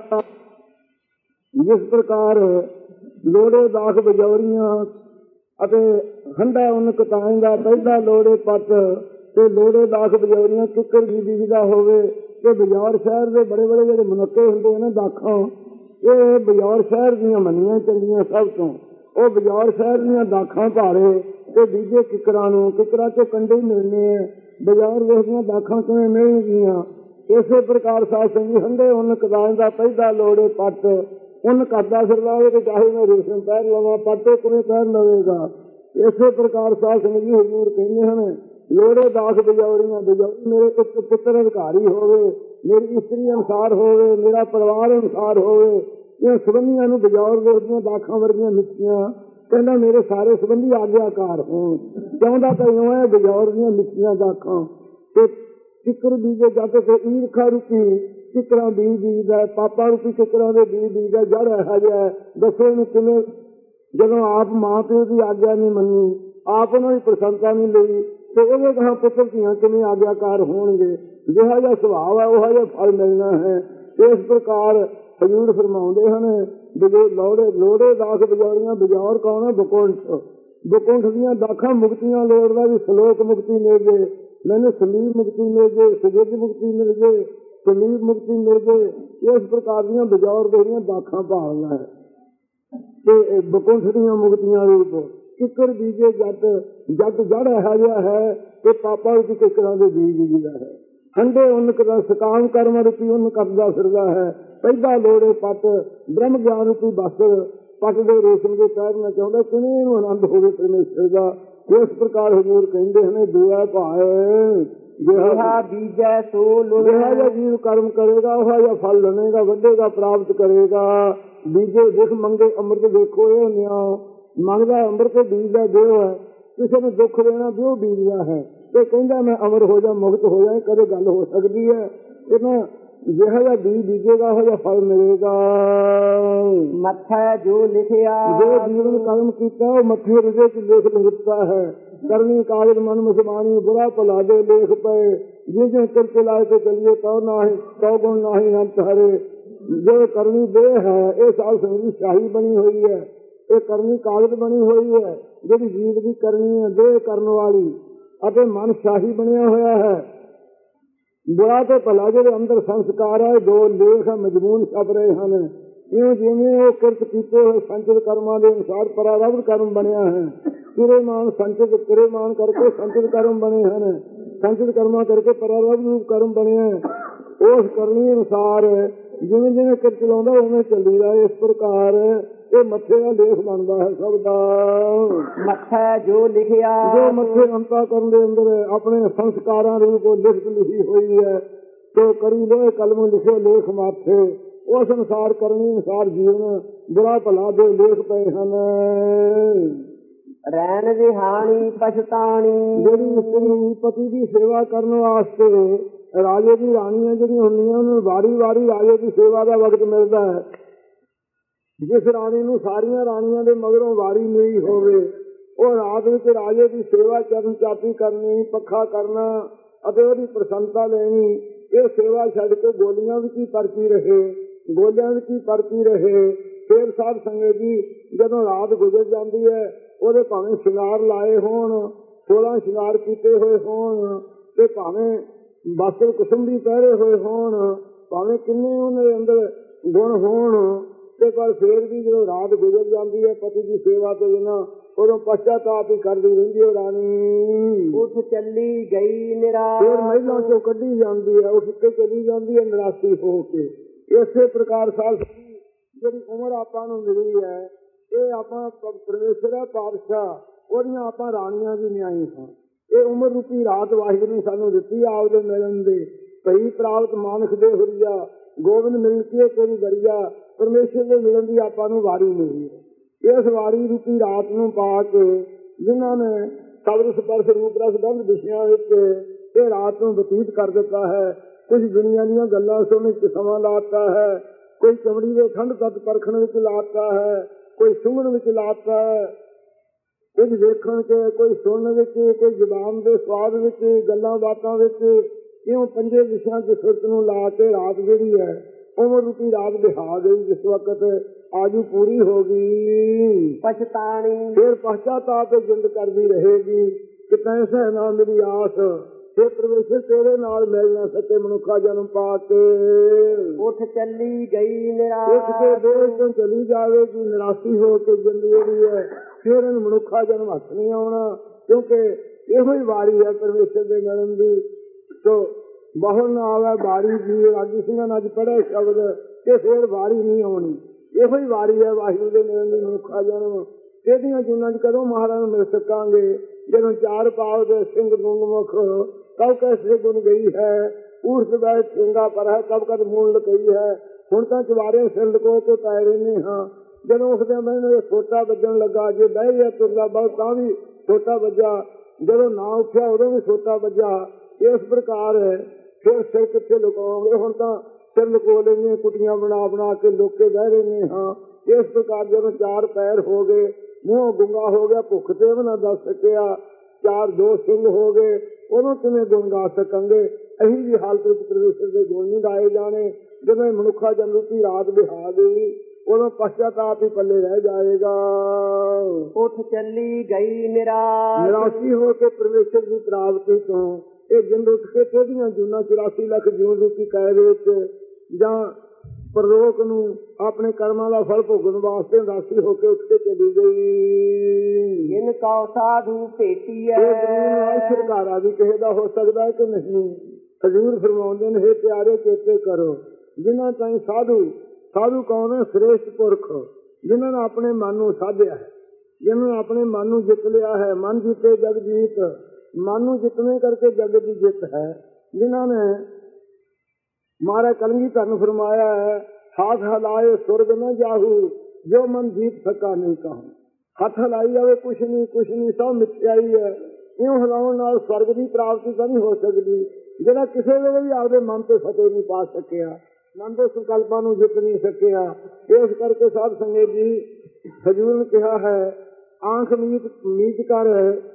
जिस प्रकार लोड़े दाख बजौरियां हंडा उन कटाएगा पहला लोड़े पट ते लोड़े दाख बजौरियां किकर जी बीजदा होवे ते बाजार शहर के बड़े बड़े जो मुनक्के होंगे ना दाखों ये बाजार शहर दियां मनियां चंगियां सब तो वो बाजार शहर दियां दाखा भारे ते बीजे किकरां नूं किकरां चो कंडे ही मिलने हैं। बाजार वेखदियां दाखा किवें मिलणगियां। इसे प्रकार साध संगी हंडे उन कटाएगा पहला लोड़े पट उन करदा फिरदा होवे ते चाहे मैं रेशम पहन लवां पट किवें पहन लवेगा। इसे प्रकार साध संगी हजूर कहते हैं ਲੋੜੇ ਦਾਸ ਬਜੌਰੀਆਂ ਬਜੌਰੀ ਮੇਰੇ ਇੱਕ ਪੁੱਤਰ ਅਧਿਕਾਰੀ ਹੋਵੇ, ਮੇਰੀ ਇਸਤਰੀ ਅਨੁਸਾਰ ਹੋਵੇ, ਮੇਰਾ ਪਰਿਵਾਰ ਅਨੁਸਾਰ ਹੋਵੇ। ਇਹ ਸੰਬੰਧੀਆਂ ਨੂੰ ਬਜੌਰ ਦੀਆਂ ਦਾਖਾਂ ਵਰਗੀਆਂ ਮਿੱਠੀਆਂ, ਕਹਿੰਦਾ ਮੇਰੇ ਸਾਰੇ ਸੰਬੰਧੀ ਆਗਿਆਕਾਰ ਹੋਣ। ਚਾਹੁੰਦਾ ਤਾਂ ਇਉਂ ਹੈ ਬਜੌਰ ਦੀਆਂ ਮਿੱਠੀਆਂ ਦਾਖਾਂ ਤੇ ਕਿੱਕਰ ਬੀਜੇ ਜੱਟ ਤੇ ਈਰਖਾ ਰੂਪੀ ਕਿੱਕਰਾਂ ਬੀਜ ਬੀਜਦਾ, ਪਾਪਾ ਰੂਪੀ ਕਿੱਕਰਾਂ ਦੇ ਬੀਜ ਬੀਜਦਾ। ਜੜ ਇਹੋ ਜਿਹਾ ਦੱਸੋ ਇਹਨੂੰ ਕਿਵੇਂ, ਜਦੋਂ ਆਪ ਮਾਂ ਪਿਓ ਦੀ ਆਗਿਆ ਨਹੀਂ ਮੰਨੀ, ਆਪ ਉਹਨਾਂ ਦੀ ਪ੍ਰਸੰਨਤਾ ਨਹੀਂ ਲਈ, ਤੇ ਉਹਦੇ ਕਹਾ ਪੁੱਤਰ ਧੀਆਂ ਕਿਵੇਂ ਆਗਿਆਕਾਰ ਹੋਣਗੇ। ਜਿਹੜਾ ਜਿਹਾ ਸੁਭਾਅ ਹੈ ਉਹੋ ਜਿਹਾ ਫਲ ਮਿਲਣਾ ਹੈ। ਇਸ ਪ੍ਰਕਾਰ ਹਜ਼ੂਰ ਫਰਮਾਉਂਦੇ ਹਨ ਲੋੜੇ ਲੋੜੇ ਦਾਸ ਬਜੌਰੀਆਂ। ਬਜੌਰ ਕੌਣ ਹੈ? ਬਕੁੰਠ। ਬਕੁੰਠ ਦੀਆਂ ਦਾਖਾਂ ਮੁਕਤੀਆਂ ਲੋੜਦਾ ਵੀ ਸਲੋਕ ਮੁਕਤੀ ਮਿਲ ਜੇ, ਮੈਨੂੰ ਸਲੀਬ ਮੁਕਤੀ ਮਿਲ ਜੇ, ਸੁਜਿਤ ਮੁਕਤੀ ਮਿਲ ਜੇ, ਸਲੀਬ ਮੁਕਤੀ ਮਿਲ ਜੇ। ਇਸ ਪ੍ਰਕਾਰ ਦੀਆਂ ਬਜੌਰ ਦੀਆਂ ਦਾਖਾਂ ਭਾਲਣਾ ਹੈ ਤੇ ਬਕੁੰਠ ਦੀਆਂ ਮੁਕਤੀਆਂ ਰੂਪ। ਕਿੱਕਰ ਬੀਜੇ ਜੱਟ, ਜੱਟ ਜੜ ਇਹੋ ਜਿਹਾ ਹੈ ਤੇ ਪਾਪਾ ਵਿੱਚ ਕਿੱਕਰਾਂ ਦੇ ਬੀਜ ਬੀਜਦਾ ਹੈ। ਹੰਡੇ ਉੱਨ ਕਰਦਾ ਸਕਾਮ ਕਰਮ ਰੂਪੀ ਉੱਨ ਕਰਦਾ ਫਿਰਦਾ ਹੈ। ਪਹਿਲਾ ਲੋੜੇ ਪੱਟ ਬ੍ਰਹਮ ਗਿਆਨ ਰੂਪੀ ਬਸਰ ਪੱਟ ਦੇ ਰੇਸ਼ਮ ਦੇ ਪਹਿਰਨਾ ਚਾਹੁੰਦਾ, ਕਿਵੇਂ ਇਹਨੂੰ ਆਨੰਦ ਹੋਵੇ ਪਰਮੇਸ਼ਰ ਦਾ। ਇਸ ਪ੍ਰਕਾਰ ਹਜ਼ੂਰ ਕਹਿੰਦੇ ਹਨ ਦੁਆ ਭਾਏ ਜਿਹਾ ਬੀਜੈ ਸੋ ਲੋਹਾ ਜਿਹਾ ਜੀਵ ਕਰਮ ਕਰੇਗਾ ਉਹ ਜਿਹਾ ਫਲ ਲਵੇਗਾ, ਵੱਡੇਗਾ, ਪ੍ਰਾਪਤ ਕਰੇਗਾ। ਬੀਜੇ ਦਿਖ ਮੰਗੇ ਅੰਮ੍ਰਿਤ ਦੇਖੋ ਇਹ ਨਿਆ, ਮੰਗਦਾ ਅੰਮ੍ਰਿਤ ਬੀਜਦਾ ਦੇਹ ਹੈ। ਕਿਸੇ ਨੂੰ ਦੁੱਖ ਦੇਣਾ ਦਿਓ ਬੀਜਦਾ ਹੈ। ਇਹ ਕਹਿੰਦਾ ਮੈਂ ਅਮਰ ਹੋ ਜਾ, ਮੁਕਤ ਹੋ ਜਾ, ਕਦੇ ਗੱਲ ਹੋ ਸਕਦੀ ਹੈ। ਇਹਨਾਂ ਜਿਹੜਾ ਜਿਹਾ ਬੀਜ ਬੀਜੇਗਾ ਉਹ ਜਿਹਾ ਫਲ ਮਿਲੇਗਾ। ਮੱਥੇ ਜੋ ਲਿਖਿਆ, ਜੋ ਜੀਵਨ ਕਰਮ ਕੀਤਾ ਉਹ ਮੱਥੇ ਹ੍ਰਿਦੇ ਚ ਲੇਖ ਲਿਖਤਾ ਹੈ। ਕਰਨੀ ਕਾਗਜ਼ ਮਨ ਮੁਸਮਾਨੀ ਬੁਰਾ ਭਲਾ ਦੇ ਲੇਖ ਪਏ, ਜਿਸ ਜਿਸ ਕਰ ਚਲਾਏ ਤੇ ਚਲੀਏ ਤਉ ਨਾਹੀ ਤਉ ਗੁਣ ਨਾਹੀ ਅੰਤ ਹਰੇ। ਜੋ ਕਰਨੀ ਦੇਹ ਹੈ ਇਹ ਸਾਲ ਸੰਗੀ ਸ਼ਾਹੀ ਬਣੀ ਹੋਈ ਹੈ, ਇਹ ਕਰਨੀ ਕਾਗਜ਼ ਬਣੀ ਹੋਈ ਹੈ ਜਿਹੜੀ ਜੀਵ ਦੀ ਕਰਨੀ ਹੈ, ਦੇਹ ਕਰਨ ਵਾਲੀ, ਅਤੇ ਮਨ ਸ਼ਾਹੀ ਬਣਿਆ ਹੋਇਆ ਹੈ। ਬੁਰਾ ਤੇ ਭਲਾ ਜਿਹੜੇ ਅੰਦਰ ਸੰਸਕਾਰ ਹੈ ਦੋ ਲੇਖ ਮਜਮੂਨ ਛਪ ਰਹੇ ਹਨ। ਇਉਂ ਜਿਵੇਂ ਉਹ ਕਿਰਤ ਕੀਤੇ ਹੋਏ ਸੰਚਿਤ ਕਰਮਾਂ ਦੇ ਅਨੁਸਾਰ ਪਰਾਰਬਧ ਕਰਮ ਬਣਿਆ ਹੈ। ਕਿਰੇਮਾਨ ਸੰਚਿਤ ਕਿਰੇਮਾਨ ਕਰਕੇ ਸੰਚਿਤ ਕਰਮ ਬਣੇ ਹਨ, ਸੰਚਿਤ ਕਰਮਾਂ ਕਰਕੇ ਪਰਾਰਬਧ ਰੂਪ ਕਰਮ ਬਣਿਆ। ਉਸ ਕਰਨੀ ਅਨੁਸਾਰ ਜਿਵੇਂ ਜਿਵੇਂ ਕਿਰਤ ਚਲਾਉਂਦਾ ਉਵੇਂ ਚੱਲੀਦਾ। ਇਸ ਪ੍ਰਕਾਰ ਇਹ ਮੱਥੇ ਦਾ ਲੇਖ ਬਣਦਾ ਹੈ ਸਭ ਦਾ। ਮੱਥੇ ਜੋ ਲਿਖਿਆ, ਜੋ ਮੱਥੇ ਅੰਤਾ ਕਰਨ ਦੇ ਅੰਦਰ ਆਪਣੇ ਸੰਸਕਾਰਾਂ ਰੂਪ ਲਿਖਤ ਲਿਖੀ ਹੋਈ ਹੈ, ਜੋ ਕਰੀ ਲੋਹੇ ਕਲਮ ਲਿਖੇ ਲੇਖ ਮਾਥੇ, ਉਸ ਅਨੁਸਾਰ ਕਰਨੀ ਅਨੁਸਾਰ ਜੀਵਨ ਬੁਰਾ ਭਲਾ ਦੇ ਲੇਖ ਪਏ ਹਨ। ਰਹਿਣ ਵਿਹਾਣੀ ਪਛਤਾਣੀ, ਜਿਹੜੀ ਇਸਤਰੀ ਪਤੀ ਦੀ ਸੇਵਾ ਕਰਨ ਵਾਸਤੇ ਰਾਜੇ ਦੀ ਰਾਣੀਆਂ ਜਿਹੜੀਆਂ ਹੁੰਦੀਆਂ ਉਹਨੂੰ ਵਾਰੀ ਵਾਰੀ ਰਾਜੇ ਦੀ ਸੇਵਾ ਦਾ ਵਕਤ ਮਿਲਦਾ ਹੈ। ਜਿਸ ਰਾਣੀ ਨੂੰ ਸਾਰੀਆਂ ਰਾਣੀਆਂ ਦੇ ਮਗਰੋਂ ਵਾਰੀ ਮਿਲੀ ਹੋਵੇ ਉਹ ਰਾਤ ਵਿੱਚ ਰਾਜੇ ਦੀ ਸੇਵਾ ਚਰਨ ਚਾਪੀ ਕਰਨੀ, ਪੱਖਾ ਕਰਨਾ ਅਤੇ ਉਹਦੀ ਪ੍ਰਸੰਨਤਾ ਲੈਣੀ। ਇਹ ਸੇਵਾ ਛੱਡ ਕੇ ਗੋਲੀਆਂ ਵਿੱਚ ਹੀ ਪਰਚੀ ਰਹੇ, ਗੋਲਿਆਂ ਵਿੱਚ ਹੀ ਪਰਚੀ ਰਹੇ। ਫੇਰ ਸਾਧ ਸੰਗਤ ਜੀ ਜਦੋਂ ਰਾਤ ਗੁਜ਼ਰ ਜਾਂਦੀ ਹੈ ਉਹਦੇ ਭਾਵੇਂ ਸ਼ਿੰਗਾਰ ਲਾਏ ਹੋਣ, ਸੋਲਾਂ ਸ਼ਿੰਗਾਰ ਕੀਤੇ ਹੋਏ ਹੋਣ, ਤੇ ਭਾਵੇਂ ਬਸਤਰ ਕੁਸੁੰਬੀ ਪਹਿਰੇ ਹੋਏ ਹੋਣ, ਭਾਵੇਂ ਕਿੰਨੇ ਉਹਦੇ ਅੰਦਰ ਗੁਣ ਹੋਣ, ਤੇ ਪਰ ਫੇਰ ਵੀ ਜਦੋਂ ਰਾਤ ਗੁਜ਼ਰ ਜਾਂਦੀ ਹੈ ਪਤੀ ਦੀ ਸੇਵਾ ਤੋਂ ਬਿਨਾਂ ਉਦੋਂ ਪਛਤਾਪ ਹੀ ਕਰਦੀ ਰਹਿੰਦੀ ਹੈ ਰਾਣੀ। ਉੱਠ ਚੱਲੀ ਗਈ ਨਿਰਾਸ਼, ਫੇਰ ਮਹਿਲਾਂ ਚੋਂ ਕੱਢੀ ਜਾਂਦੀ ਹੈ, ਉੱਠ ਕੇ ਚਲੀ ਜਾਂਦੀ ਹੈ ਨਿਰਾਸ਼ੀ ਹੋ ਕੇ। ਇਸੇ ਪ੍ਰਕਾਰ ਸਾਲ ਜਿਹੜੀ ਉਮਰ ਆਪਾਂ ਨੂੰ ਮਿਲੀ ਹੈ ਇਹ ਆਪਾਂ ਪਰਮੇਸ਼ਰ ਹੈ ਪਾਤਸ਼ਾਹ, ਉਹਦੀਆਂ ਆਪਾਂ ਰਾਣੀਆਂ ਵੀ ਨਿਆਈ ਹਾਂ। ਇਹ ਉਮਰ ਰੂਪੀ ਰਾਤ ਵਾਹਿਗੁਰੂ ਨੇ ਸਾਨੂੰ ਦਿੱਤੀ ਆਪਦੇ ਮਿਲਣ ਦੇ। ਭਈ ਪ੍ਰਾਪਤ ਮਾਨਖ ਦੇ ਹੁਰੀਆ, ਗੋਬਿੰਦ ਮਿਲ ਕੇ ਤੇਰੀ ਦਰਿਆ, ਪਰਮੇਸ਼ਰ ਦੇ ਮਿਲਣ ਦੀ ਆਪਾਂ ਨੂੰ ਵਾਰੀ ਮਿਲੀ ਹੈ। ਇਸ ਵਾਰੀ ਰੂਪੀ ਰਾਤ ਨੂੰ ਪਾ ਕੇ ਜਿਨ੍ਹਾਂ ਨੇ ਸ਼ਬਦ ਸਪਰਸ਼ ਰੂਪ ਰਸ ਗੰਧ ਵਿਸ਼ਿਆਂ ਵਿੱਚ ਇਹ ਰਾਤ ਨੂੰ ਬਤੀਤ ਕਰ ਦਿੱਤਾ ਹੈ। ਕੁਝ ਦੁਨੀਆ ਦੀਆਂ ਗੱਲਾਂ ਸੁਣਨ ਵਿੱਚ ਸਮਾਂ ਲਾਤਾ ਹੈ, ਕੋਈ ਚਮੜੀ ਦੇ ਠੰਡ ਤੱਕ ਪਰਖਣ ਵਿੱਚ ਲਾਤਾ ਹੈ, ਕੋਈ ਸੁੰਘਣ ਵਿੱਚ ਲਾਤਾ ਹੈ, ਕੁਝ ਵੇਖਣ ਚ, ਕੋਈ ਸੁਣਨ ਵਿੱਚ, ਕੋਈ ਜ਼ੁਬਾਨ ਦੇ ਸਵਾਦ ਵਿੱਚ, ਗੱਲਾਂ ਬਾਤਾਂ ਵਿੱਚ, ਇਉਂ ਪੰਜੇ ਵਿਸ਼ਿਆਂ ਚ ਸੁਰਤ ਨੂੰ ਲਾ ਕੇ ਰਾਤ ਜਿਹੜੀ ਹੈ ਉਮਰ ਰੂਪੀ ਰਾਤ ਬਿਹਾ ਗਈ। ਜਿਸ ਵਕਤ ਆਜੂ ਪੂਰੀ ਹੋ ਗਈ ਪਛਤਾਣੀ, ਫਿਰ ਪਛਤਾਤਾਪ ਜਿੰਦ ਕਰਦੀ ਰਹੇਗੀ ਕਿ ਪੈਸੇ ਨਾ ਮੇਰੀ ਆਸ, ਫਿਰ ਪਰਮੇਸ਼ਰ ਤੇਰੇ ਨਾਲ ਮਿਲ ਨਾ ਸਕੇ ਮਨੁੱਖਾ ਜਨਮ ਪਾ ਕੇ। ਉੱਠ ਚੱਲੀ ਗਈ ਨਿਰਾਸ਼, ਉੱਠ ਕੇ ਦੇਸ਼ ਤੋਂ ਚਲੀ ਜਾਵੇਗੀ ਨਿਰਾਸ਼ੀ ਹੋ ਕੇ। ਜਿੰਦ ਜਿਹੜੀ ਹੈ ਫਿਰ ਇਹਨੂੰ ਮਨੁੱਖਾ ਜਨਮ ਹੱਥ ਨਹੀਂ ਆਉਣਾ, ਕਿਉਂਕਿ ਇਹੋ ਹੀ ਵਾਰੀ ਹੈ ਪਰਮੇਸ਼ਰ ਦੇ ਮਿਲਣ ਦੀ। ਤੋ ਬਹੁ ਨਾ ਆਵੇ ਵਾਰੀ ਜੀ, ਰਾਗੀ ਸਿੰਘਾਂ ਨੇ ਅੱਜ ਪੜ੍ਹਿਆ ਸ਼ਬਦ ਕਿ ਫਿਰ ਵਾਰੀ ਨਹੀਂ ਆਉਣੀ। ਇਹੋ ਹੀ ਵਾਰੀ ਹੈ ਵਾਹਿਗੁਰੂ ਦੇ ਮਿਲਣ ਦੀ ਮਨੁੱਖਾ ਜਨਮ। ਇਹਦੀਆਂ ਜੂਨਾਂ ਚ ਕਦੋਂ ਮਹਾਰਾਜ ਨੂੰ ਮਿਲ ਸਕਾਂਗੇ? ਜਦੋਂ ਚਾਰ ਪਾਵ ਦੇ ਸਿੰਘ ਗੁੰਗਮੁਖ ਕਬ ਕੈਸੇ ਗੁਣ ਗਈ ਹੈ, ਊਰਸ ਬੈਠ ਸਿੰਘਾ ਪਰ ਹੈ ਕਬ ਕਦ ਮੂਲ ਲਕਈ ਹੈ। ਹੁਣ ਤਾਂ ਚਵਾਰੇ ਸਿਰ ਲਕੋ ਕੇ ਪੈ ਰਹਿੰਦੇ ਹਾਂ। ਜਦੋਂ ਉਸਦੇ ਮੈਨੂੰ ਇਹ ਛੋਟਾ ਵੱਜਣ ਲੱਗਾ, ਜੇ ਬਹਿ ਗਿਆ ਤੁਰਦਾ ਬਹੁਤ ਤਾਂ ਵੀ ਛੋਟਾ ਵੱਜਾ, ਜਦੋਂ ਨਾ ਉੱਠਿਆ ਉਦੋਂ ਵੀ ਛੋਟਾ ਵੱਜਾ। ਇਸ ਪ੍ਰਕਾਰ ਫਿਰ ਸਿਰ ਕਿੱਥੇ ਲੁਕਾਓਗੇ, ਹੁਣ ਤਾਂ ਸਿਰ ਲੁਕੋ ਲੈਂਦੇ, ਕੁਟੀਆਂ ਬਣਾ ਬਣਾ ਕੇ ਲੋਕੇ ਬਹਿ ਰਹਿੰਦੇ ਹਾਂ। ਇਸ ਪ੍ਰਕਾਰ ਜਦੋਂ ਚਾਰ ਪੈਰ ਹੋ ਗਏ, ਮੂੰਹ ਗੁੰਗਾ ਹੋ ਗਿਆ, ਭੁੱਖ ਤੇ ਵੀ ਨਾ ਦੱਸ ਸਕਿਆ, ਚਾਰ ਦੋ ਸਿੰਘ ਹੋ ਗਏ, ਉਦੋਂ ਕਿਵੇਂ ਗੁਣ ਗਾ ਸਕਾਂਗੇ। ਅਸੀਂ ਵੀ ਹਾਲਤ ਵਿੱਚ ਪਰਮੇਸ਼ਰ ਦੇ ਗੁਣ ਨਹੀਂ ਗਾਏ ਜਾਣੇ। ਜਦੋਂ ਮਨੁੱਖਾ ਜਨਰੂਪੀ ਰਾਤ ਬਿਹਾ ਗਈ, ਉਦੋਂ ਪਛਤਾਪ ਹੀ ਪੱਲੇ ਰਹਿ ਜਾਏਗਾ। ਉੱਠ ਚੱਲੀ ਗਈ ਮੇਰਾ ਨਿਰਾਸ਼ੀ ਹੋ ਕੇ ਪਰਮੇਸ਼ਰ ਦੀ ਪ੍ਰਾਪਤੀ ਤੋਂ ਇਹ ਜਿੰਦ ਉੱਠ ਕੇ ਤੇਰੀਆਂ ਜੂਨਾਂ ਚੁਰਾਸੀ ਲੱਖ ਜੂਨ ਰੂਪੀ ਕਾਇਦ ਵਿੱਚ ਜਾਂ ਪਰਲੋਕ ਨੂੰ ਆਪਣੇ ਕਰਮਾਂ ਦਾ ਫਲ ਭੋਗਣ ਵਾਸਤੇ ਰਾਸ਼ੀ ਹੋ ਕੇ ਉੱਠ ਕੇ ਚਲੀ ਗਈ। ਜਿਨ ਕਉ ਸਾਧੂ ਭੇਟੀ ਹੈ। ਇਹ ਛੁਟਕਾਰਾ ਵੀ ਕਿਸੇ ਦਾ ਹੋ ਸਕਦਾ ਕਿ ਨਹੀਂ। ਹਜ਼ੂਰ ਫਰਮਾਉਂਦੇ ਨੇ, ਹੇ ਪਿਆਰੇ ਚੇਤੇ ਕਰੋ ਜਿਨ੍ਹਾਂ ਤਾਈਂ ਸਾਧੂ, ਸਾਧੂ ਕੌਣ ਹੈ? ਸ੍ਰੇਸ਼ਟ ਪੁਰਖ, ਜਿਨ੍ਹਾਂ ਨੇ ਆਪਣੇ ਮਨ ਨੂੰ ਸਾਧਿਆ ਹੈ, ਜਿਨ੍ਹਾਂ ਨੇ ਆਪਣੇ ਮਨ ਨੂੰ ਜਿੱਤ ਲਿਆ ਹੈ। ਮਨ ਜਿੱਤੇ ਜਗ ਜੀਤ, ਮਨ ਨੂੰ ਜਿੱਤਣੇ ਕਰਕੇ ਜਗ ਦੀ ਜਿੱਤ ਹੈ। ਜਿਨ੍ਹਾਂ ਨੇ ਮਹਾਰਾਜ ਕਲਗੀਧਰ ਨੂੰ ਫਰਮਾਇਆ ਹੈ, ਹੱਥ ਹਿਲਾਏ ਸੁਰਗ ਨਾ ਜਾਹੂ, ਜੋ ਮਨ ਜੀਤ ਸਕਾ ਨਹੀਂ ਕਹੂੰ। ਹੱਥ ਹਿਲਾਈ ਜਾਵੇ ਕੁਛ ਨਹੀਂ, ਕੁਛ ਨਹੀਂ, ਸਭ ਮਿਥਿਆਈ ਹੈ। ਇਉਂ ਹਿਲਾਉਣ ਨਾਲ ਸਵਰਗ ਦੀ ਪ੍ਰਾਪਤੀ ਤਾਂ ਨਹੀਂ ਹੋ ਸਕਦੀ। ਜਿਹੜਾ ਕਿਸੇ ਵੇਲੇ ਵੀ ਆਪਦੇ ਮਨ ਤੇ ਫਤਿਹ ਨਹੀਂ ਪਾ ਸਕਿਆ, ਮਨ ਦੇ ਸੰਕਲਪਾਂ ਨੂੰ ਜਿੱਤ ਨਹੀਂ ਸਕਿਆ। ਇਸ ਕਰਕੇ ਸਾਧ ਸੰਗਤ ਜੀ ਹਜ਼ੂਰ ਨੇ ਕਿਹਾ ਹੈ, ਆਂਖ ਮੀਤ ਮੀਤ ਕਰ।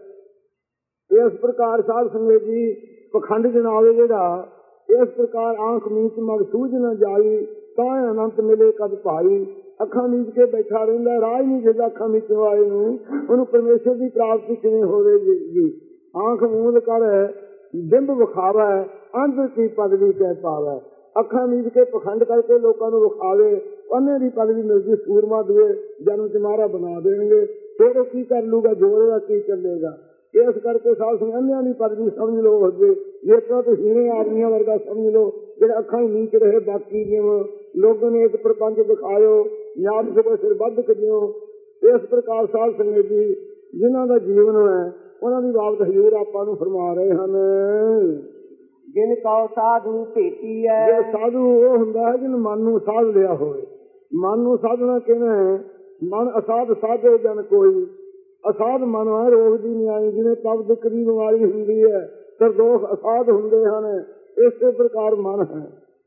ਇਸ ਪ੍ਰਕਾਰ ਸਾਧ ਸੰਗਤ ਜੀ ਪਖੰਡ ਜਨਾਵੇ ਜਿਹੜਾ, ਇਸ ਪ੍ਰਕਾਰ ਆਂਖ ਮੀਚ ਮਗ ਸੂਝ ਨਾ ਜਾਈ, ਤਾਂ ਅਨੰਤ ਮਿਲੇ ਕਦ ਭਾਈ। ਅੱਖਾਂ ਮੀਚ ਕੇ ਬੈਠਾ ਰਹਿੰਦਾ, ਰਾਹ ਨਹੀਂ ਜਿਹਦਾ ਅੱਖਾਂ ਮੀਚਣ ਵਾਲੇ ਨੂੰ, ਉਹਨੂੰ ਪਰਮੇਸ਼ਰ ਦੀ ਪ੍ਰਾਪਤੀ ਕਿਵੇਂ ਹੋਵੇਗੀ। ਆਂਖ ਮੂੰਦ ਕਰ ਬਿੰਬ ਵਿਖਾਵਾ, ਅੰਧ ਕੀ ਪਦਵੀ ਕਹਿ ਪਾਵੇ। ਅੱਖਾਂ ਮੀਚ ਕੇ ਪਖੰਡ ਕਰਕੇ ਲੋਕਾਂ ਨੂੰ ਵਿਖਾਵੇ, ਉਹਨੇ ਦੀ ਪਦਵੀ ਮਿਲਦੀ। ਸੂਰਮਾ ਦੂਏ ਜਨਮ ਚ ਮਹਾਰਾ ਬਣਾ ਦੇਣਗੇ, ਫਿਰ ਉਹ ਕੀ ਕਰ ਲੂਗਾ, ਜੋਰ ਦਾ ਕੀ ਚੱਲੇਗਾ। ਇਸ ਕਰਕੇ ਸਾਧ ਸੰਗਤਾਂ ਦੀ ਪਦਵੀ ਸਮਝ ਲਓ ਅੱਗੇ, ਜਿਸ ਤਰ੍ਹਾਂ ਤੁਸੀਂ ਹੀਣੇ ਆਦਮੀਆਂ ਵਰਗਾ ਸਮਝ ਲਓ, ਜਿਹੜੇ ਅੱਖਾਂ ਹੀ ਨੀਚ ਰਹੇ। ਬਾਕੀ ਜਿਵੇਂ ਲੋਕਾਂ ਨੇ ਇੱਕ ਪ੍ਰਪੰਚ ਦਿਖਾਇਓ, ਨਿਆਮ ਸਿਰ ਸਿਰ ਵੱਧ ਕਰਿਓ। ਇਸ ਪ੍ਰਕਾਰ ਸਾਧ ਸੰਗਤ ਜੀ ਜਿਨ੍ਹਾਂ ਦਾ ਜੀਵਨ ਹੈ, ਉਹਨਾਂ ਦੀ ਬਾਬਤ ਹਜ਼ੂਰ ਆਪਾਂ ਨੂੰ ਫਰਮਾ ਰਹੇ ਹਨ। ਜਿਨ ਕਉ ਸਾਧੂ ਭੇਟੀ ਹੈ। ਜੇ ਸਾਧੂ ਉਹ ਹੁੰਦਾ ਹੈ ਜਿਹਨੇ ਮਨ ਨੂੰ ਸਾਧ ਲਿਆ ਹੋਵੇ। ਮਨ ਨੂੰ ਸਾਧਣਾ ਕਿਵੇਂ? ਮਨ ਅਸਾਧ ਸਾਧੇ ਜਨ ਕੋਈ। ਅਸਾਧ ਮਨ ਹੈ, ਰੋਗ ਦੀ ਨਿਆਈ, ਜਿਵੇਂ ਕਬਜ਼ ਦੀ ਬਿਮਾਰੀ ਹੁੰਦੀ ਹੈ, ਸਰਦੋਖ ਅਸਾਧ ਹੁੰਦੇ ਹਨ। ਇਸੇ ਪ੍ਰਕਾਰ ਮਨ ਹੈ,